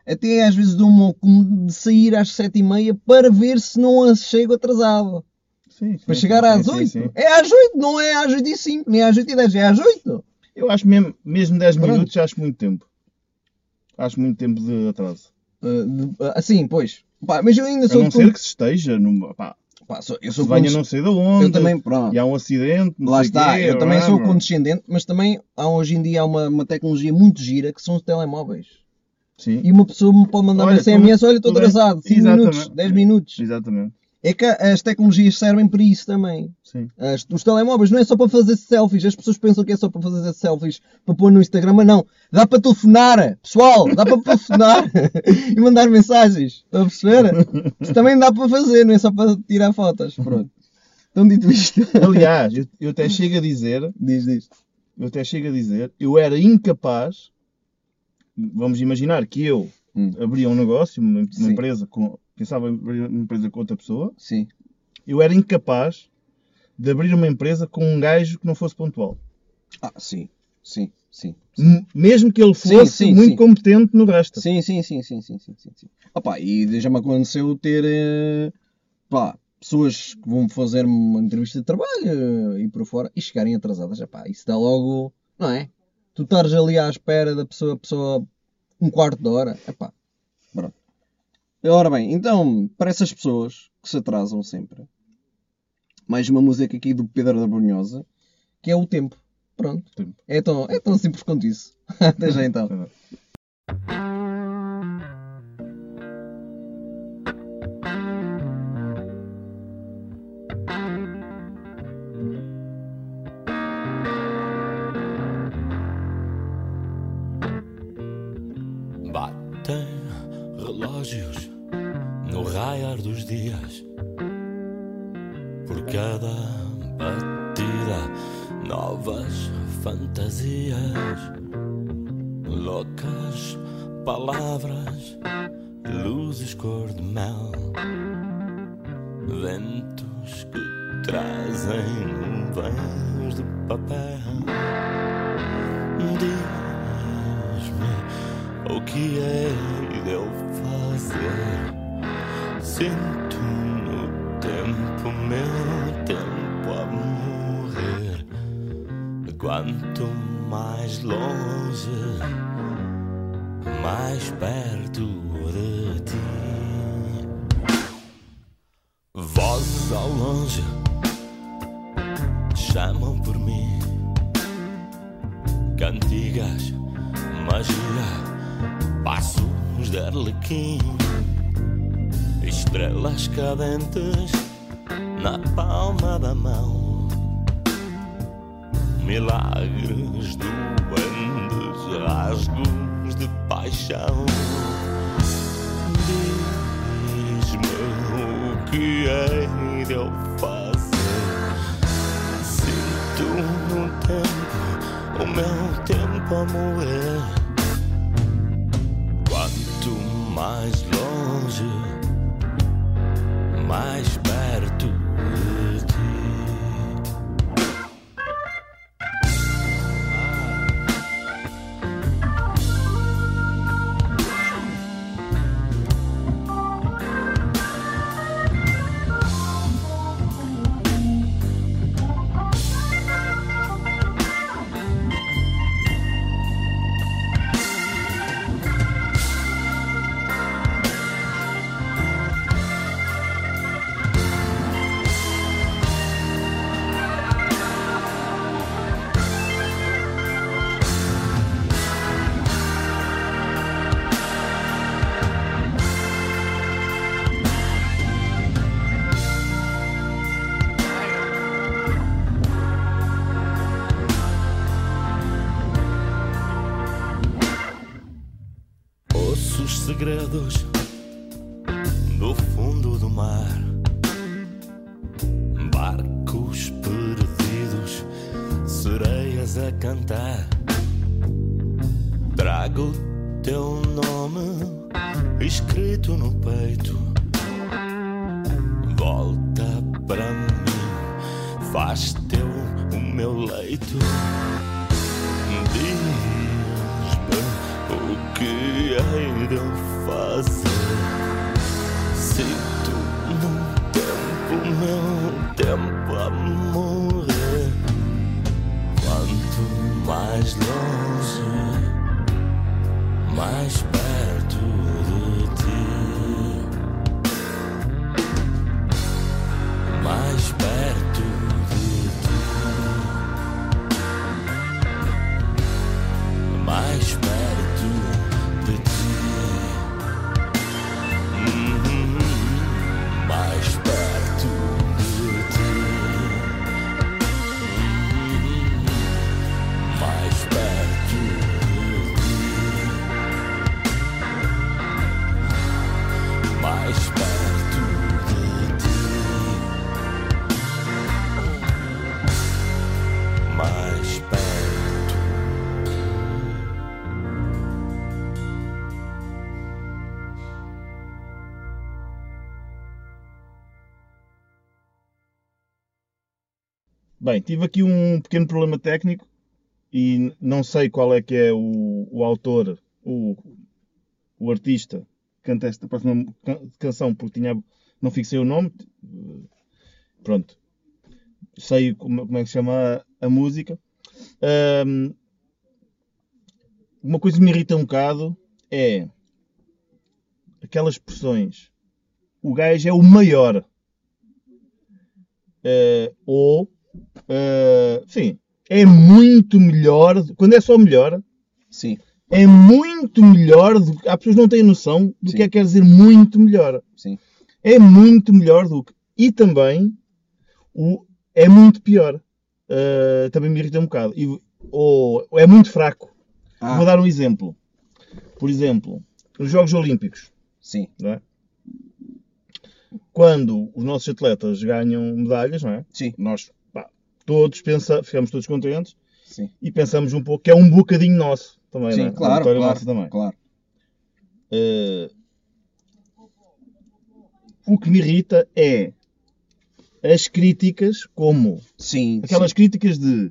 Speaker 1: Até às vezes dou-me ao cúmulo de sair às 7h30 para ver se não chego atrasado.
Speaker 2: Sim,
Speaker 1: Para chegar às 8.
Speaker 2: sim.
Speaker 1: É às 8, não é às 8h05, nem às 8h10, é às 8.
Speaker 2: Eu acho mesmo 10
Speaker 1: Pronto.
Speaker 2: minutos, acho muito tempo. Acho muito tempo de atraso.
Speaker 1: Assim, pois. Pá, mas eu ainda
Speaker 2: A
Speaker 1: sou
Speaker 2: não ser que se esteja numa... Pá,
Speaker 1: eu
Speaker 2: se
Speaker 1: sou
Speaker 2: venha não sei de onde,
Speaker 1: Eu também, pronto.
Speaker 2: e há um acidente, não
Speaker 1: Lá
Speaker 2: sei
Speaker 1: está,
Speaker 2: quê,
Speaker 1: eu também sou
Speaker 2: whatever.
Speaker 1: condescendente, mas também hoje em dia há uma tecnologia muito gira que são os telemóveis.
Speaker 2: Sim.
Speaker 1: E uma pessoa me pode mandar um
Speaker 2: Olha,
Speaker 1: SMS, olha, estou
Speaker 2: tu
Speaker 1: atrasado, 5
Speaker 2: Exatamente.
Speaker 1: minutos, 10 minutos.
Speaker 2: Exatamente.
Speaker 1: É que as tecnologias servem para isso também.
Speaker 2: Sim.
Speaker 1: Os telemóveis não é só para fazer selfies. As pessoas pensam que é só para fazer selfies para pôr no Instagram, mas não. Dá para telefonar, pessoal. Dá para telefonar e mandar mensagens. Estão a perceber? Isso também dá para fazer, não é só para tirar fotos. Pronto. Então, dito isto.
Speaker 2: Aliás, eu até chego a dizer...
Speaker 1: Diz.
Speaker 2: Eu até chego a dizer... Eu era incapaz... Vamos imaginar que eu abria um negócio, uma empresa com... Pensava em abrir uma empresa com outra pessoa.
Speaker 1: Sim.
Speaker 2: Eu era incapaz de abrir uma empresa com um gajo que não fosse pontual.
Speaker 1: Sim.
Speaker 2: Mesmo que ele fosse muito competente no resto.
Speaker 1: Sim. Opa, e já me aconteceu ter pessoas que vão fazer uma entrevista de trabalho e por fora e chegarem atrasadas. Epá, isso dá logo, não é? Tu estares ali à espera da pessoa um quarto de hora. Epá, pronto. Ora bem, então, para essas pessoas que se atrasam sempre, mais uma música aqui do Pedro da Brunhosa, que é o tempo. Pronto.
Speaker 2: Tempo.
Speaker 1: É tão simples quanto isso. Até já então.
Speaker 10: Batem relógios no raiar dos dias. Por cada batida, novas fantasias. Loucas palavras, luzes cor de mel. Ventos que trazem nuvens de papel. Diz-me o que é de eu fazer. Sinto no tempo, meu tempo a morrer. Quanto mais longe, mais perto de ti. Vozes ao longe chamam por mim. Cantigas, magia, passos de arlequim. Estrelas cadentes na palma da mão. Milagres doentes, rasgos de paixão. Diz-me o que hei de eu fazer. Sinto no tempo, o meu tempo a morrer. Quanto mais longe, mais perto de ti. Ouço os segredos do fundo do mar. Barcos perdidos, sereias a cantar. Trago teu nome escrito no peito. Volta para mim, faz teu o meu leito. Diz-me o que hei de fazer? Sinto no tempo, meu tempo a morrer. Quanto mais longe, mais perto de ti, mais perto de ti, mais perto de ti, mais perto de ti, mais perto de ti, mais perto de ti, mais perto.
Speaker 2: Bem, tive aqui um pequeno problema técnico e não sei qual é que é o autor, o artista que canta esta próxima canção, porque não fixei o nome. Pronto. Sei como é que se chama a música. Uma coisa que me irrita um bocado é aquelas expressões. O gajo é o maior. Sim, é muito melhor. Quando é só melhor,
Speaker 1: Sim.
Speaker 2: é muito melhor. Há pessoas que não têm noção do que é que quer dizer muito melhor.
Speaker 1: Sim.
Speaker 2: É muito melhor do que. E também é muito pior. Também me irrita um bocado. Ou é muito fraco. Vou dar um exemplo. Por exemplo, nos Jogos Olímpicos.
Speaker 1: Sim.
Speaker 2: Não é? Quando os nossos atletas ganham medalhas, não é?
Speaker 1: Sim.
Speaker 2: Nós ficamos todos contentes.
Speaker 1: Sim.
Speaker 2: E pensamos um pouco que é um bocadinho nosso também,
Speaker 1: Sim,
Speaker 2: não é?
Speaker 1: claro,
Speaker 2: A vitória
Speaker 1: claro,
Speaker 2: nossa também.
Speaker 1: claro.
Speaker 2: O que me irrita é as críticas, como
Speaker 1: Sim,
Speaker 2: aquelas
Speaker 1: sim.
Speaker 2: críticas de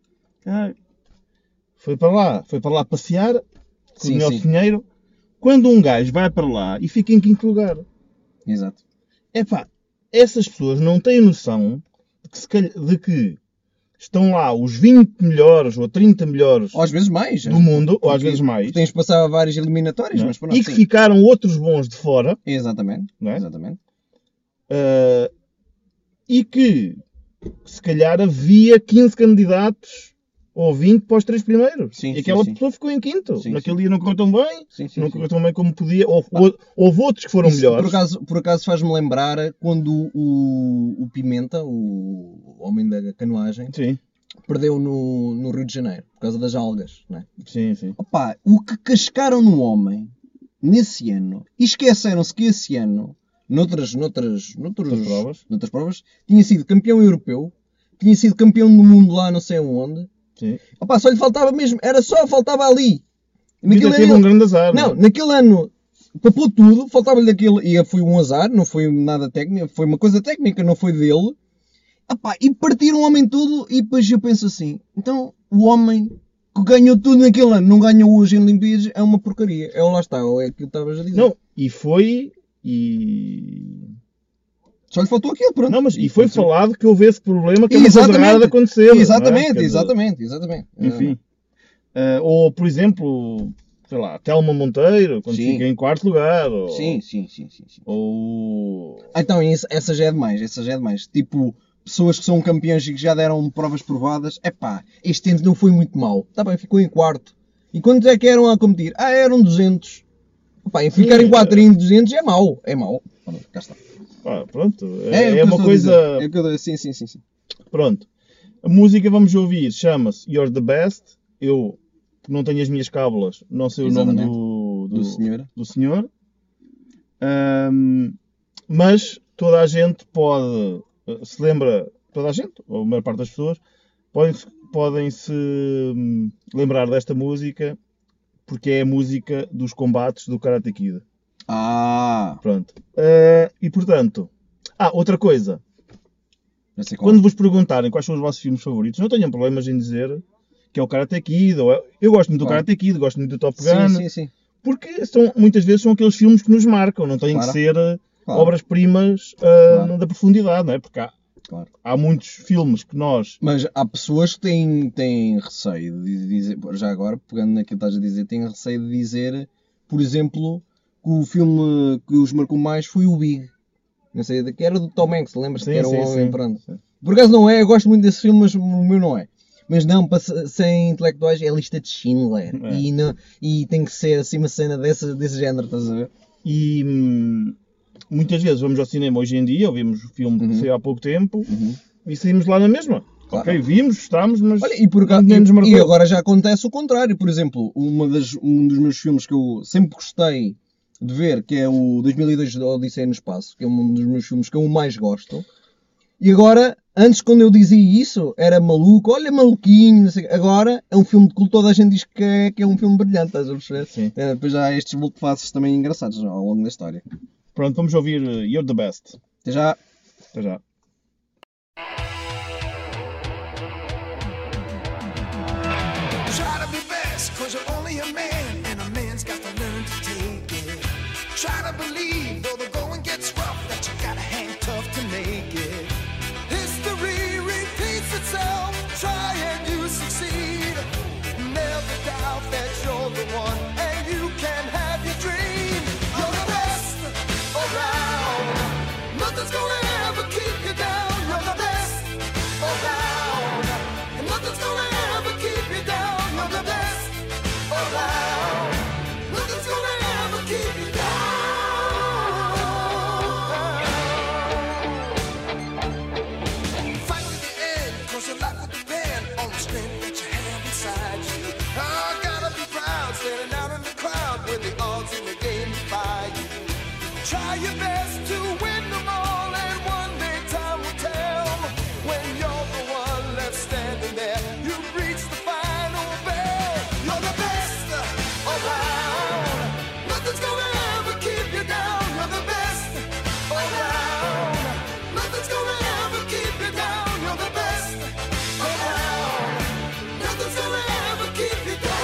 Speaker 2: foi para lá passear com
Speaker 1: Sim,
Speaker 2: o nosso
Speaker 1: sim.
Speaker 2: dinheiro, quando um gajo vai para lá e fica em quinto lugar.
Speaker 1: Exato.
Speaker 2: Epá, essas pessoas não têm noção de que estão lá os 20 melhores ou 30 melhores
Speaker 1: Ou às vezes mais.
Speaker 2: do mundo, ou às
Speaker 1: Porque
Speaker 2: vezes mais,
Speaker 1: Tens de passar várias eliminatórias,
Speaker 2: não é?
Speaker 1: mas pronto,
Speaker 2: e que
Speaker 1: sim.
Speaker 2: ficaram outros bons de fora,
Speaker 1: Exatamente.
Speaker 2: não é?
Speaker 1: Exatamente.
Speaker 2: E que se calhar havia 15 candidatos ou 20 para os 3 primeiros.
Speaker 1: Sim,
Speaker 2: e aquela
Speaker 1: sim.
Speaker 2: pessoa ficou em quinto.
Speaker 1: Sim,
Speaker 2: Naquele
Speaker 1: sim.
Speaker 2: dia não correu tão bem,
Speaker 1: Sim, sim,
Speaker 2: não
Speaker 1: sim.
Speaker 2: correu tão bem como podia. Houve outros que foram
Speaker 1: Isso,
Speaker 2: melhores.
Speaker 1: por acaso faz-me lembrar quando o Pimenta, o homem da canoagem,
Speaker 2: Sim,
Speaker 1: perdeu no Rio de Janeiro, por causa das algas, não é?
Speaker 2: sim, sim.
Speaker 1: Opa, o que cascaram no homem nesse ano, e esqueceram-se que esse ano, noutras provas, tinha sido campeão europeu, tinha sido campeão do mundo lá não sei onde.
Speaker 2: Sim.
Speaker 1: Opa, só lhe faltava mesmo, faltava ali.
Speaker 2: Naquele teve um grande azar.
Speaker 1: Não, naquele ano papou tudo, faltava-lhe aquilo, e foi um azar, não foi nada técnico, foi uma coisa técnica, não foi dele. Opa, e partiram o homem todo, e depois eu penso assim, então o homem que ganhou tudo naquele ano, não ganhou hoje em Olimpíadas, é uma porcaria. Lá está, é aquilo que estavas a dizer.
Speaker 2: Não, e foi...
Speaker 1: Só lhe faltou aquilo, pronto.
Speaker 2: Não, mas e foi falado que houve esse problema, que é uma coisa rara de acontecer.
Speaker 1: Exatamente,
Speaker 2: não é?
Speaker 1: exatamente.
Speaker 2: Enfim. Ou, por exemplo, sei lá, Telma Monteiro, quando
Speaker 1: Sim.
Speaker 2: fica em quarto lugar. Ou...
Speaker 1: Sim.
Speaker 2: Ou...
Speaker 1: Então, essa já é demais. Tipo, pessoas que são campeões e que já deram provas provadas. Epá, este ano não foi muito mau. Está bem, ficou em quarto. E quantos é que eram a competir? Eram 200. Epá, e ficar em 4 em 200 é mau. Cá está.
Speaker 2: Pronto, é uma coisa...
Speaker 1: É que eu dou, sim.
Speaker 2: Pronto. A música vamos ouvir chama-se You're the Best. Eu, que não tenho as minhas cábulas, não sei o nome do senhor. Mas toda a gente pode... Se lembra... Toda a gente, ou a maior parte das pessoas, podem se lembrar desta música porque é a música dos combates do Karate Kid. Pronto. E portanto... outra coisa. Quando vos perguntarem quais são os vossos filmes favoritos, não tenham problemas em dizer que é o Karate Kid. Eu gosto muito do Karate Kid, gosto muito do Top Gun.
Speaker 1: Sim.
Speaker 2: Porque muitas vezes são aqueles filmes que nos marcam, não têm
Speaker 1: Claro.
Speaker 2: que ser
Speaker 1: Claro.
Speaker 2: obras-primas
Speaker 1: Claro.
Speaker 2: da profundidade, não é? Porque
Speaker 1: Claro.
Speaker 2: há muitos filmes que nós...
Speaker 1: Mas há pessoas que têm receio de dizer, já agora, pegando naquilo que estás a dizer, têm receio de dizer, por exemplo, que o filme que os marcou mais foi o Big. Não sei, que era do Tom Hanks, lembras-te que era um homem, pronto. Por acaso não é, eu gosto muito desse filme, mas o meu não é. Mas não, para sem intelectuais é a lista de Schindler.
Speaker 2: É.
Speaker 1: E tem que ser assim uma cena desse género, estás a ver?
Speaker 2: E muitas vezes vamos ao cinema hoje em dia, ou vimos o filme que saiu há pouco tempo, e saímos lá na mesma.
Speaker 1: Claro.
Speaker 2: Ok, vimos, gostámos, mas
Speaker 1: Olha, e, por acaso,
Speaker 2: nem nos marcou.
Speaker 1: e agora já acontece o contrário. Por exemplo, um dos meus filmes que eu sempre gostei de ver, que é o 2002 Odisseia no Espaço, que é um dos meus filmes que eu mais gosto. E agora, antes quando eu dizia isso, era maluco, olha maluquinho, não sei, agora é um filme de culto, toda a gente diz que é um filme brilhante, estás a perceber?
Speaker 2: Sim.
Speaker 1: Depois já há estes volte-faces também engraçados ao longo da história.
Speaker 2: Pronto, vamos ouvir You're the Best.
Speaker 1: Até já.
Speaker 2: Até já.
Speaker 11: Try to be best, cause you're only a man, and a man's got to learn to take it. Try to believe, though the going gets rough, that you gotta hang tough to make it. History repeats itself, try and you succeed. Never doubt that you're the one, and you can have your dream. You're the best around, nothing's gonna ever keep you down. You're the best around, and nothing's gonna ever keep you down. You're the best around, nothing's gonna ever keep you down. Fight to the end, cause your life will depend on the strength that you have inside you. I gotta be proud, standing out in the crowd when the odds in the game defy you. Try your best to win them all, and one day time will tell. When you're the one left standing there, you've reached the final bell. You're the best around, nothing's gonna ever keep you down. You're the best around, nothing's gonna ever keep you down. You're the best around, nothing's gonna ever keep you down.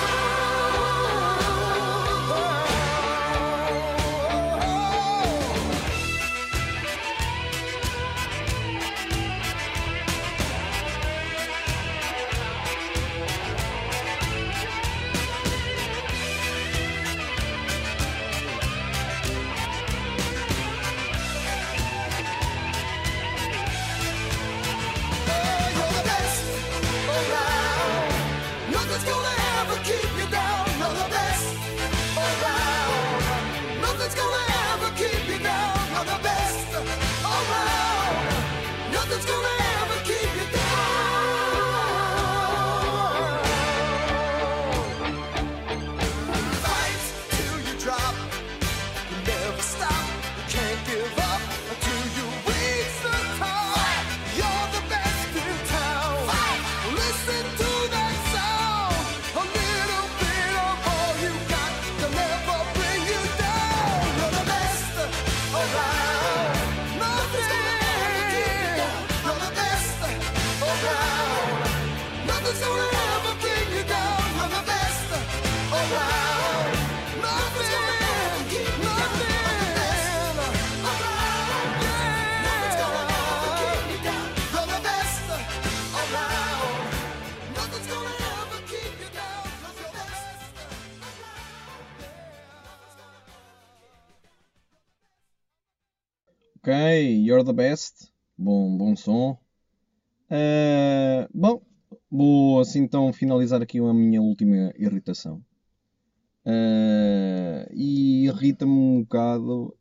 Speaker 11: You're the best around, nothing's gonna ever keep you down. You're the best around, nothing's gonna ever keep you down. You're the best around, nothing's gonna ever keep you down. Fight till you drop, you never stop, you can't give up until you reach the top. You're the best in town. Listen to that sound. A little bit of all you got to never bring you down. You're the best around. Nothing. You're the best around. Nothing's gonna ever keep you down. You're the best around. Nothing.
Speaker 1: Ok, You're the Best. Bom som. Bom, vou assim então finalizar aqui a minha última irritação. E irrita-me um bocado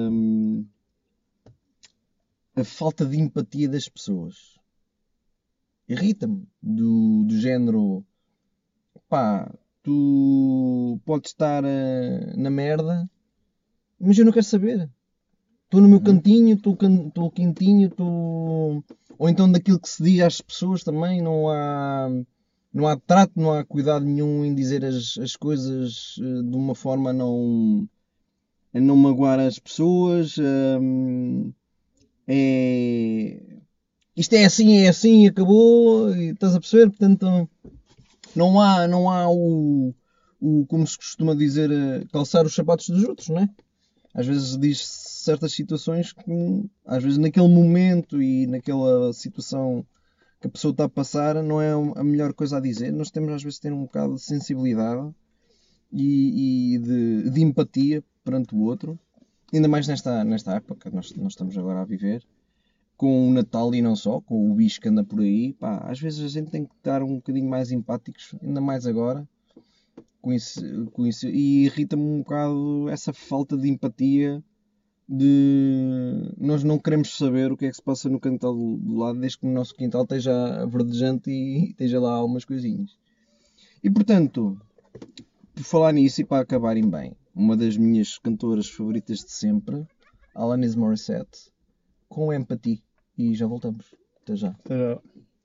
Speaker 1: a falta de empatia das pessoas. Irrita-me do género, pá, tu podes estar na merda, mas eu não quero saber. Estou no meu cantinho, estou quentinho, estou... Ou então daquilo que se diz às pessoas também, não há trato, não há cuidado nenhum em dizer as coisas de uma forma a não magoar as pessoas. Isto é assim, acabou, e estás a perceber? Portanto, não há o como se costuma dizer, calçar os sapatos dos outros, não é? Às vezes diz-se certas situações que, às vezes naquele momento e naquela situação que a pessoa está a passar, não é a melhor coisa a dizer. Nós temos às vezes de ter um bocado de sensibilidade e de empatia perante o outro. Ainda mais nesta época que nós estamos agora a viver, com o Natal e não só, com o bicho que anda por aí. Pá, às vezes a gente tem que estar um bocadinho mais empáticos, ainda mais agora, com isso, e irrita-me um bocado essa falta de empatia, de nós não queremos saber o que é que se passa no quintal do lado, desde que o nosso quintal esteja verdejante e esteja lá algumas coisinhas. E portanto, por falar nisso e para acabarem bem, uma das minhas cantoras favoritas de sempre, Alanis Morissette, com Empathy. E já voltamos. Até já.
Speaker 2: Até já.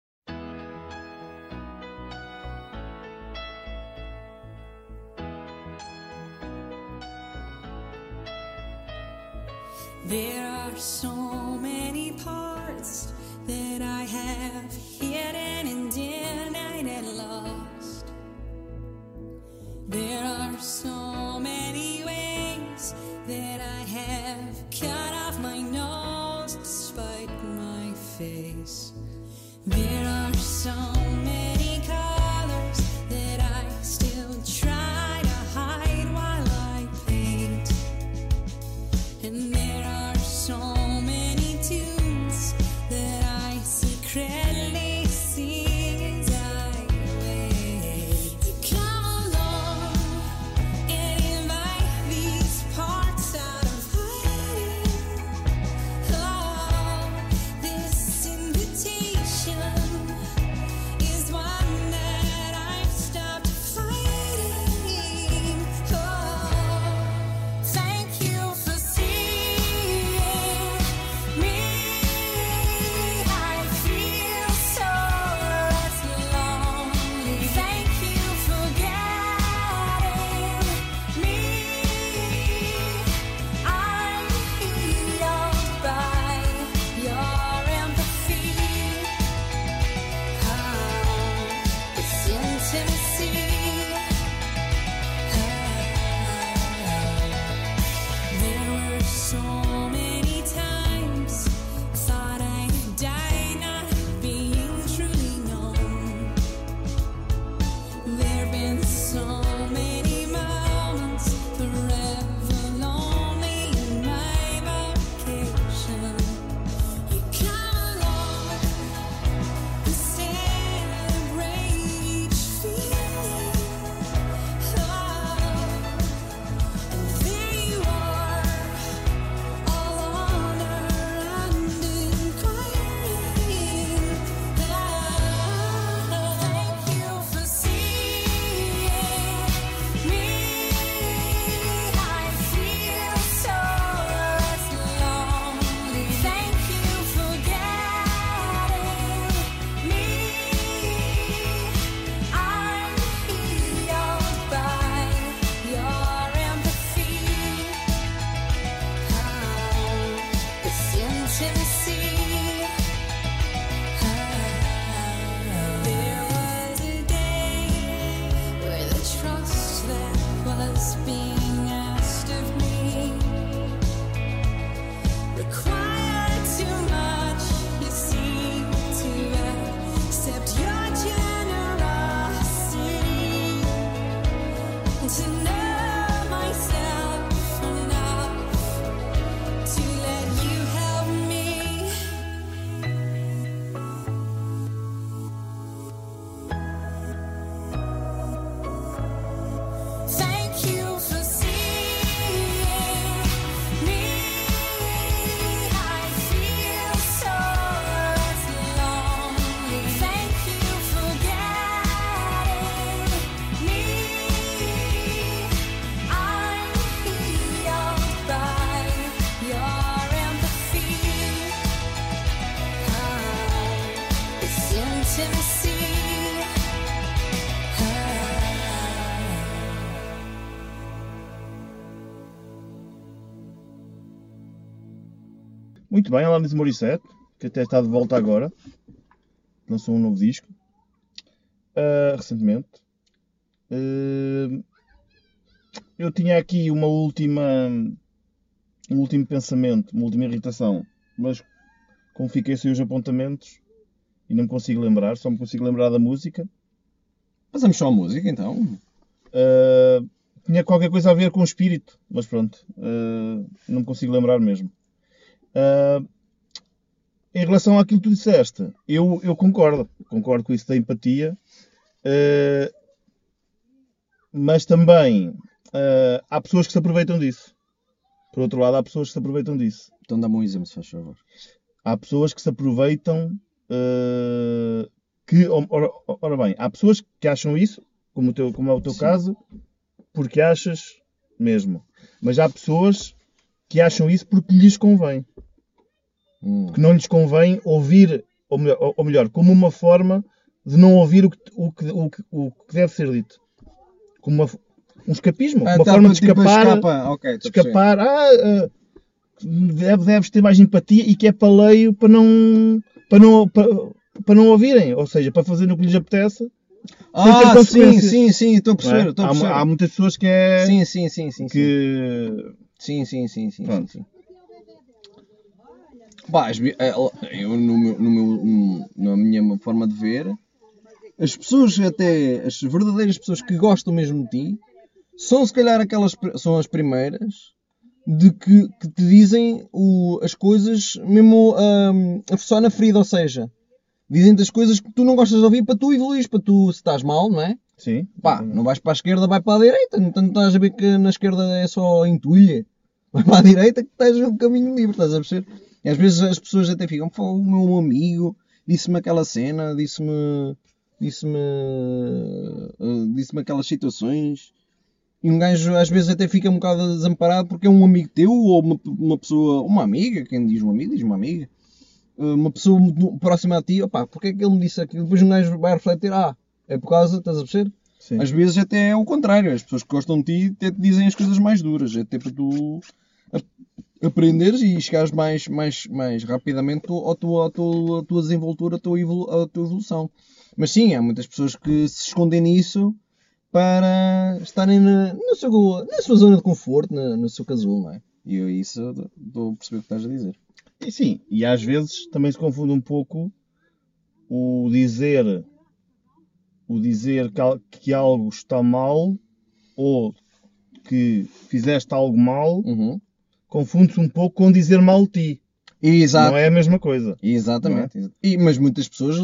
Speaker 12: There are so many parts that I have hidden and denied and lost. There are so many ways that I have cut off my nose despite my face. There are so many colors that I still try to hide while I paint. And there are so many tunes that I secretly sing as I wait. Come along and invite these parts out of hiding. Oh, this invitation is one that I've stopped fighting. Oh, thank you for seeing me. I feel so less lonely. Thank you for getting me. I'm healed by your empathy. Oh, this intimacy. There were so many times I thought I'd die not being truly known. There've been so many moments forever lonely in my vocation. You come along and celebrate each feeling. Oh, and there you are, all honor and inquiring. Thank you for seeing me. I feel so less lonely. Thank you for getting me. I'm healed by your empathy. This intimacy. There was a day where the trust that was being asked of me required too much. You seem to accept your generosity and to know myself enough to let you help me. Thank you for seeing me. I feel so less lonely. Thank you for getting me. I'm healed by your empathy. This intimacy.
Speaker 2: Muito bem, Alanis Morissette, que até está de volta agora. Lançou um novo disco recentemente. eu tinha aqui um último pensamento, uma última irritação, mas como fiquei sem os apontamentos e não me consigo lembrar, só me consigo lembrar da música.
Speaker 1: Passamos só a música, então.
Speaker 2: Tinha qualquer coisa a ver com o espírito, mas pronto, não me consigo lembrar mesmo. Em relação àquilo que tu disseste, eu concordo com isso da empatia, mas também há pessoas que se aproveitam disso. Por outro lado, há pessoas que se aproveitam disso.
Speaker 1: Então dá-me um exemplo, se faz favor.
Speaker 2: Há pessoas que se aproveitam ora bem, há pessoas que acham isso, como é o teu caso, porque achas mesmo. Mas há pessoas que acham isso porque lhes convém. Porque não lhes convém ouvir, ou melhor, como uma forma de não ouvir o que deve ser dito. Como um escapismo. Uma forma de escapar. Deves ter mais empatia e que é paleio para não ouvirem. Ou seja, para fazerem o que lhes apetece.
Speaker 1: Sim, estou a perceber.
Speaker 2: Há muitas pessoas que é...
Speaker 1: Sim. Pá, eu, na minha forma de ver, as pessoas, até as verdadeiras pessoas que gostam mesmo de ti, são se calhar são as primeiras de que te dizem as coisas mesmo a forçar na ferida, ou seja, dizem-te as coisas que tu não gostas de ouvir para tu evoluires, para tu, se estás mal, não é?
Speaker 2: Sim.
Speaker 1: Pá, não vais para a esquerda, vai para a direita, então estás a ver que na esquerda é só entulha, vai para a direita que estás no caminho livre, estás a perceber? E às vezes as pessoas até ficam, o meu amigo disse-me aquela cena, disse-me aquelas situações, e um gajo às vezes até fica um bocado desamparado porque é um amigo teu, ou uma pessoa, uma amiga, quem diz um amigo, diz uma amiga, uma pessoa muito próxima a ti, opá, porque é que ele me disse aquilo? Depois um gajo vai refletir, é por causa, estás a perceber?
Speaker 2: Sim.
Speaker 1: Às vezes até é o contrário, as pessoas que gostam de ti até te dizem as coisas mais duras, até para tu aprenderes e chegares mais rapidamente à tua desenvoltura, à tua evolução. Mas sim, há muitas pessoas que se escondem nisso para estarem na sua zona de conforto, no seu casulo, não é? E eu isso estou a perceber o que estás a dizer.
Speaker 2: E sim, e às vezes também se confunde um pouco o dizer que algo está mal ou que fizeste algo mal, confunde-se um pouco com dizer mal de ti.
Speaker 1: Exato.
Speaker 2: Não é a mesma coisa.
Speaker 1: Exatamente. É? Mas muitas pessoas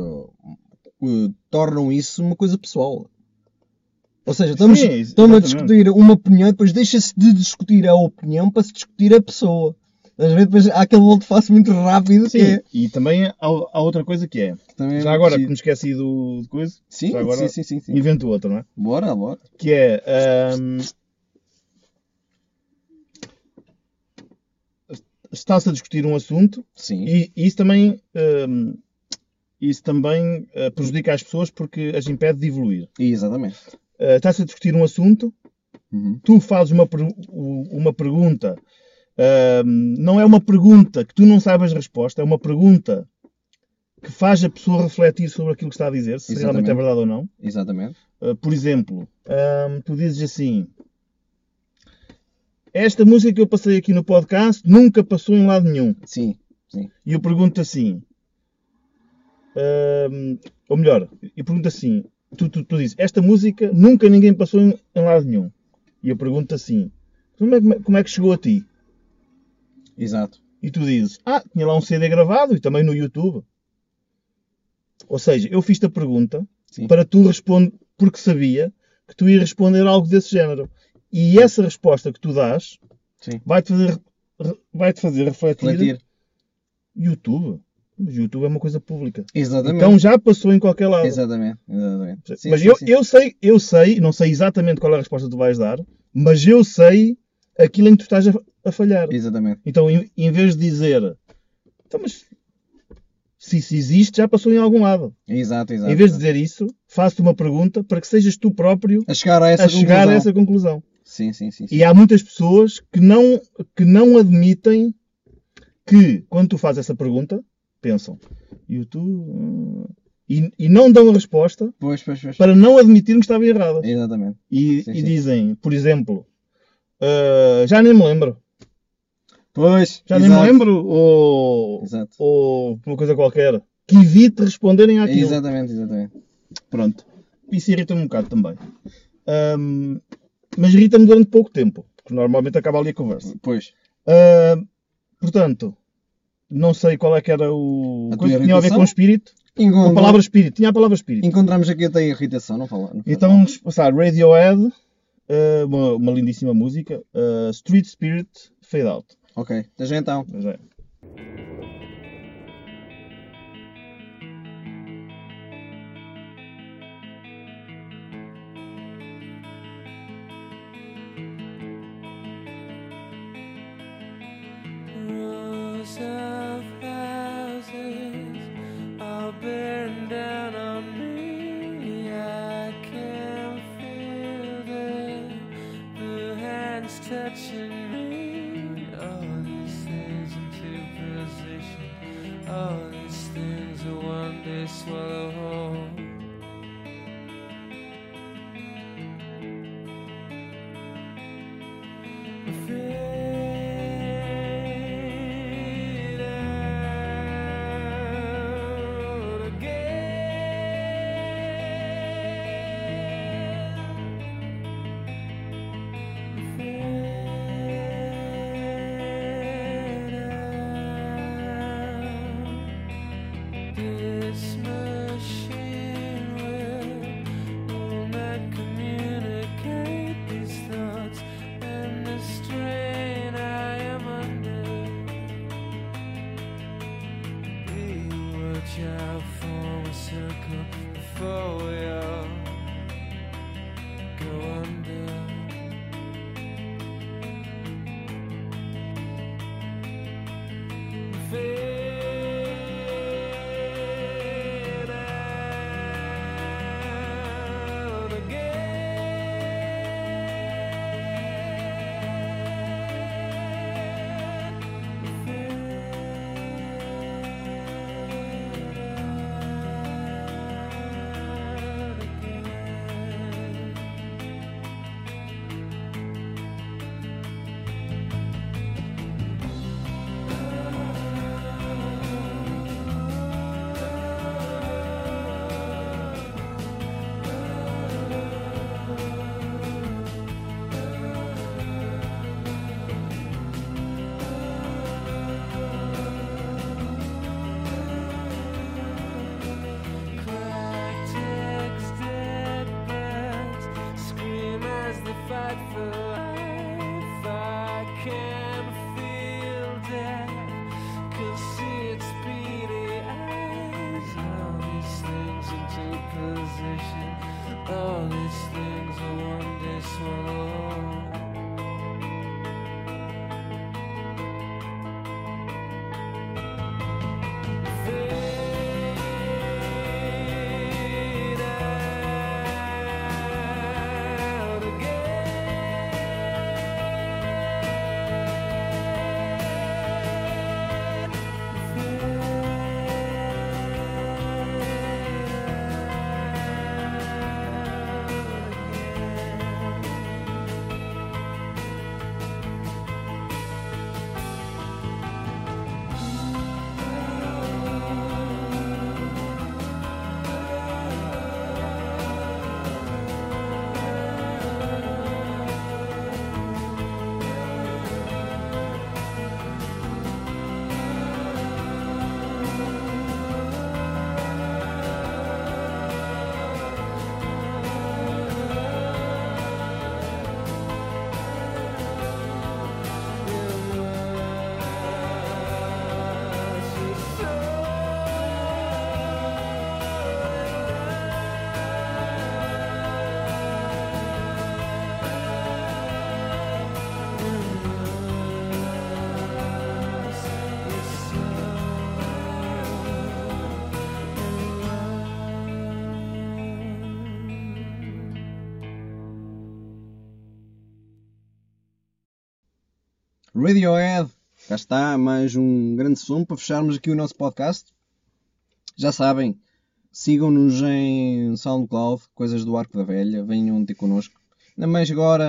Speaker 1: tornam isso uma coisa pessoal. Ou seja, estamos a discutir uma opinião, depois deixa-se de discutir a opinião para se discutir a pessoa. Às vezes depois há aquele volte-face muito rápido.
Speaker 2: Sim, e também há outra coisa que é. Já agora que me esqueci do coisa,
Speaker 1: sim,
Speaker 2: já agora
Speaker 1: sim.
Speaker 2: invento outra, não é?
Speaker 1: Bora.
Speaker 2: Que é... está-se a discutir um assunto,
Speaker 1: sim.
Speaker 2: E isso também prejudica as pessoas porque as impede de evoluir.
Speaker 1: Exatamente.
Speaker 2: Está-se a discutir um assunto, tu fazes uma pergunta, não é uma pergunta que tu não saibas a resposta, é uma pergunta que faz a pessoa refletir sobre aquilo que está a dizer, se realmente é verdade ou não.
Speaker 1: Exatamente.
Speaker 2: Por exemplo, tu dizes assim: esta música que eu passei aqui no podcast nunca passou em lado nenhum.
Speaker 1: Sim.
Speaker 2: E eu pergunto assim, ou melhor, eu pergunto assim, tu dizes, esta música nunca ninguém passou em lado nenhum. E eu pergunto assim, como é que chegou a ti?
Speaker 1: Exato.
Speaker 2: E tu dizes, tinha lá um CD gravado e também no YouTube. Ou seja, eu fiz-te a pergunta para tu responder, porque sabia que tu ias responder algo desse género. E essa resposta que tu dás vai-te fazer refletir. YouTube. Mas YouTube é uma coisa pública.
Speaker 1: Exatamente.
Speaker 2: Então já passou em qualquer lado.
Speaker 1: Exatamente. Sim,
Speaker 2: mas eu sei, não sei exatamente qual é a resposta que tu vais dar, mas eu sei aquilo em que tu estás a falhar.
Speaker 1: Exatamente.
Speaker 2: Então, em vez de dizer, então, mas se isso existe, já passou em algum lado.
Speaker 1: Exato.
Speaker 2: Em vez de dizer isso, faço-te uma pergunta para que sejas tu próprio
Speaker 1: a chegar a essa
Speaker 2: conclusão.
Speaker 1: Sim.
Speaker 2: E há muitas pessoas que não admitem que, quando tu fazes essa pergunta, pensam, YouTube... E não dão a resposta
Speaker 1: pois.
Speaker 2: para não admitirem que estava errada.
Speaker 1: Exatamente.
Speaker 2: E dizem, por exemplo, Já nem me lembro.
Speaker 1: Pois,
Speaker 2: Já nem me lembro. Ou uma coisa qualquer. Que evite responderem àquilo.
Speaker 1: Exatamente.
Speaker 2: Pronto. Isso irrita-me um bocado também. Mas irrita-me durante pouco tempo. Porque normalmente acaba ali a conversa.
Speaker 1: Pois.
Speaker 2: Portanto, não sei qual é que era o...
Speaker 1: A tua
Speaker 2: coisa que tinha a ver
Speaker 1: irritação?
Speaker 2: com espírito. Com a palavra espírito. Tinha a palavra espírito.
Speaker 1: Encontramos aqui até a irritação, não fala.
Speaker 2: Então vamos passar Radiohead, uma lindíssima música, Street Spirit, Fade Out.
Speaker 1: Ok, até já então.
Speaker 2: Até já.
Speaker 9: Rows of houses all burn down on me. I can feel the hands touching me. All these things into position. All these things will one day swallow whole. This machine will not communicate these thoughts and the strain I am under. We watch out for a circle before we all go under. Fight for life, I can feel death, can see its beady eyes. All these things into position, all these things will one day swallow.
Speaker 1: Radiohead, cá está mais um grande som para fecharmos aqui o nosso podcast. Já sabem, sigam-nos em SoundCloud, Coisas do Arco da Velha, venham ter connosco. Ainda mais agora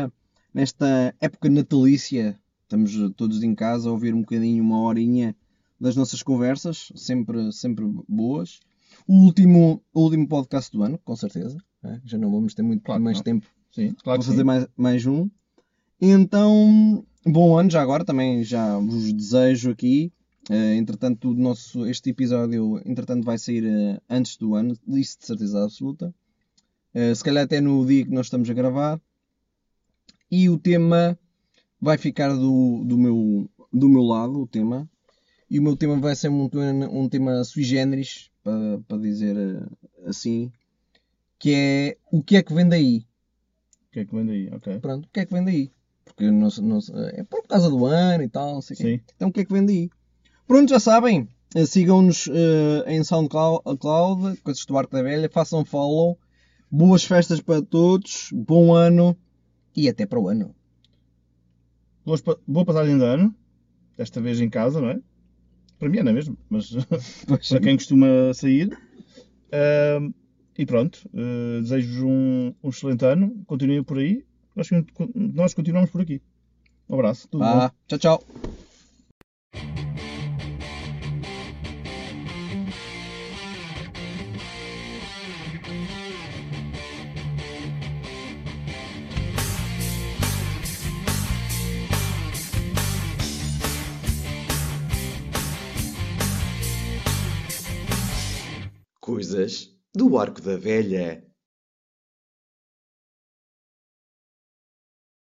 Speaker 1: nesta época natalícia. Estamos todos em casa a ouvir um bocadinho, uma horinha das nossas conversas, sempre boas. O último podcast do ano, com certeza. Né? Já não vamos ter muito mais tempo para fazer mais um. Então, bom ano já agora, também já vos desejo aqui. Entretanto, este episódio vai sair antes do ano, isso de certeza absoluta. Se calhar até no dia que nós estamos a gravar. E o tema vai ficar do meu lado, o tema. E o meu tema vai ser um tema sui generis, para dizer assim, que é o que é que vem daí.
Speaker 2: O que é que vem daí, ok.
Speaker 1: Pronto, o que é que vem daí? Porque é por causa do ano e tal, não sei o quê. Então o que é que vem daí? Pronto, já sabem, sigam-nos em SoundCloud, Coisas do Arco da Velha, façam follow, boas festas para todos, bom ano e até para o ano.
Speaker 2: Boa passagem de ano, desta vez em casa, não é? Para mim é mesmo, mas para quem costuma sair. E pronto, desejo-vos um excelente ano, continuem por aí, nós continuamos por aqui. Um abraço, tudo bom.
Speaker 1: Tchau, tchau.
Speaker 3: Coisas do Arco da Velha.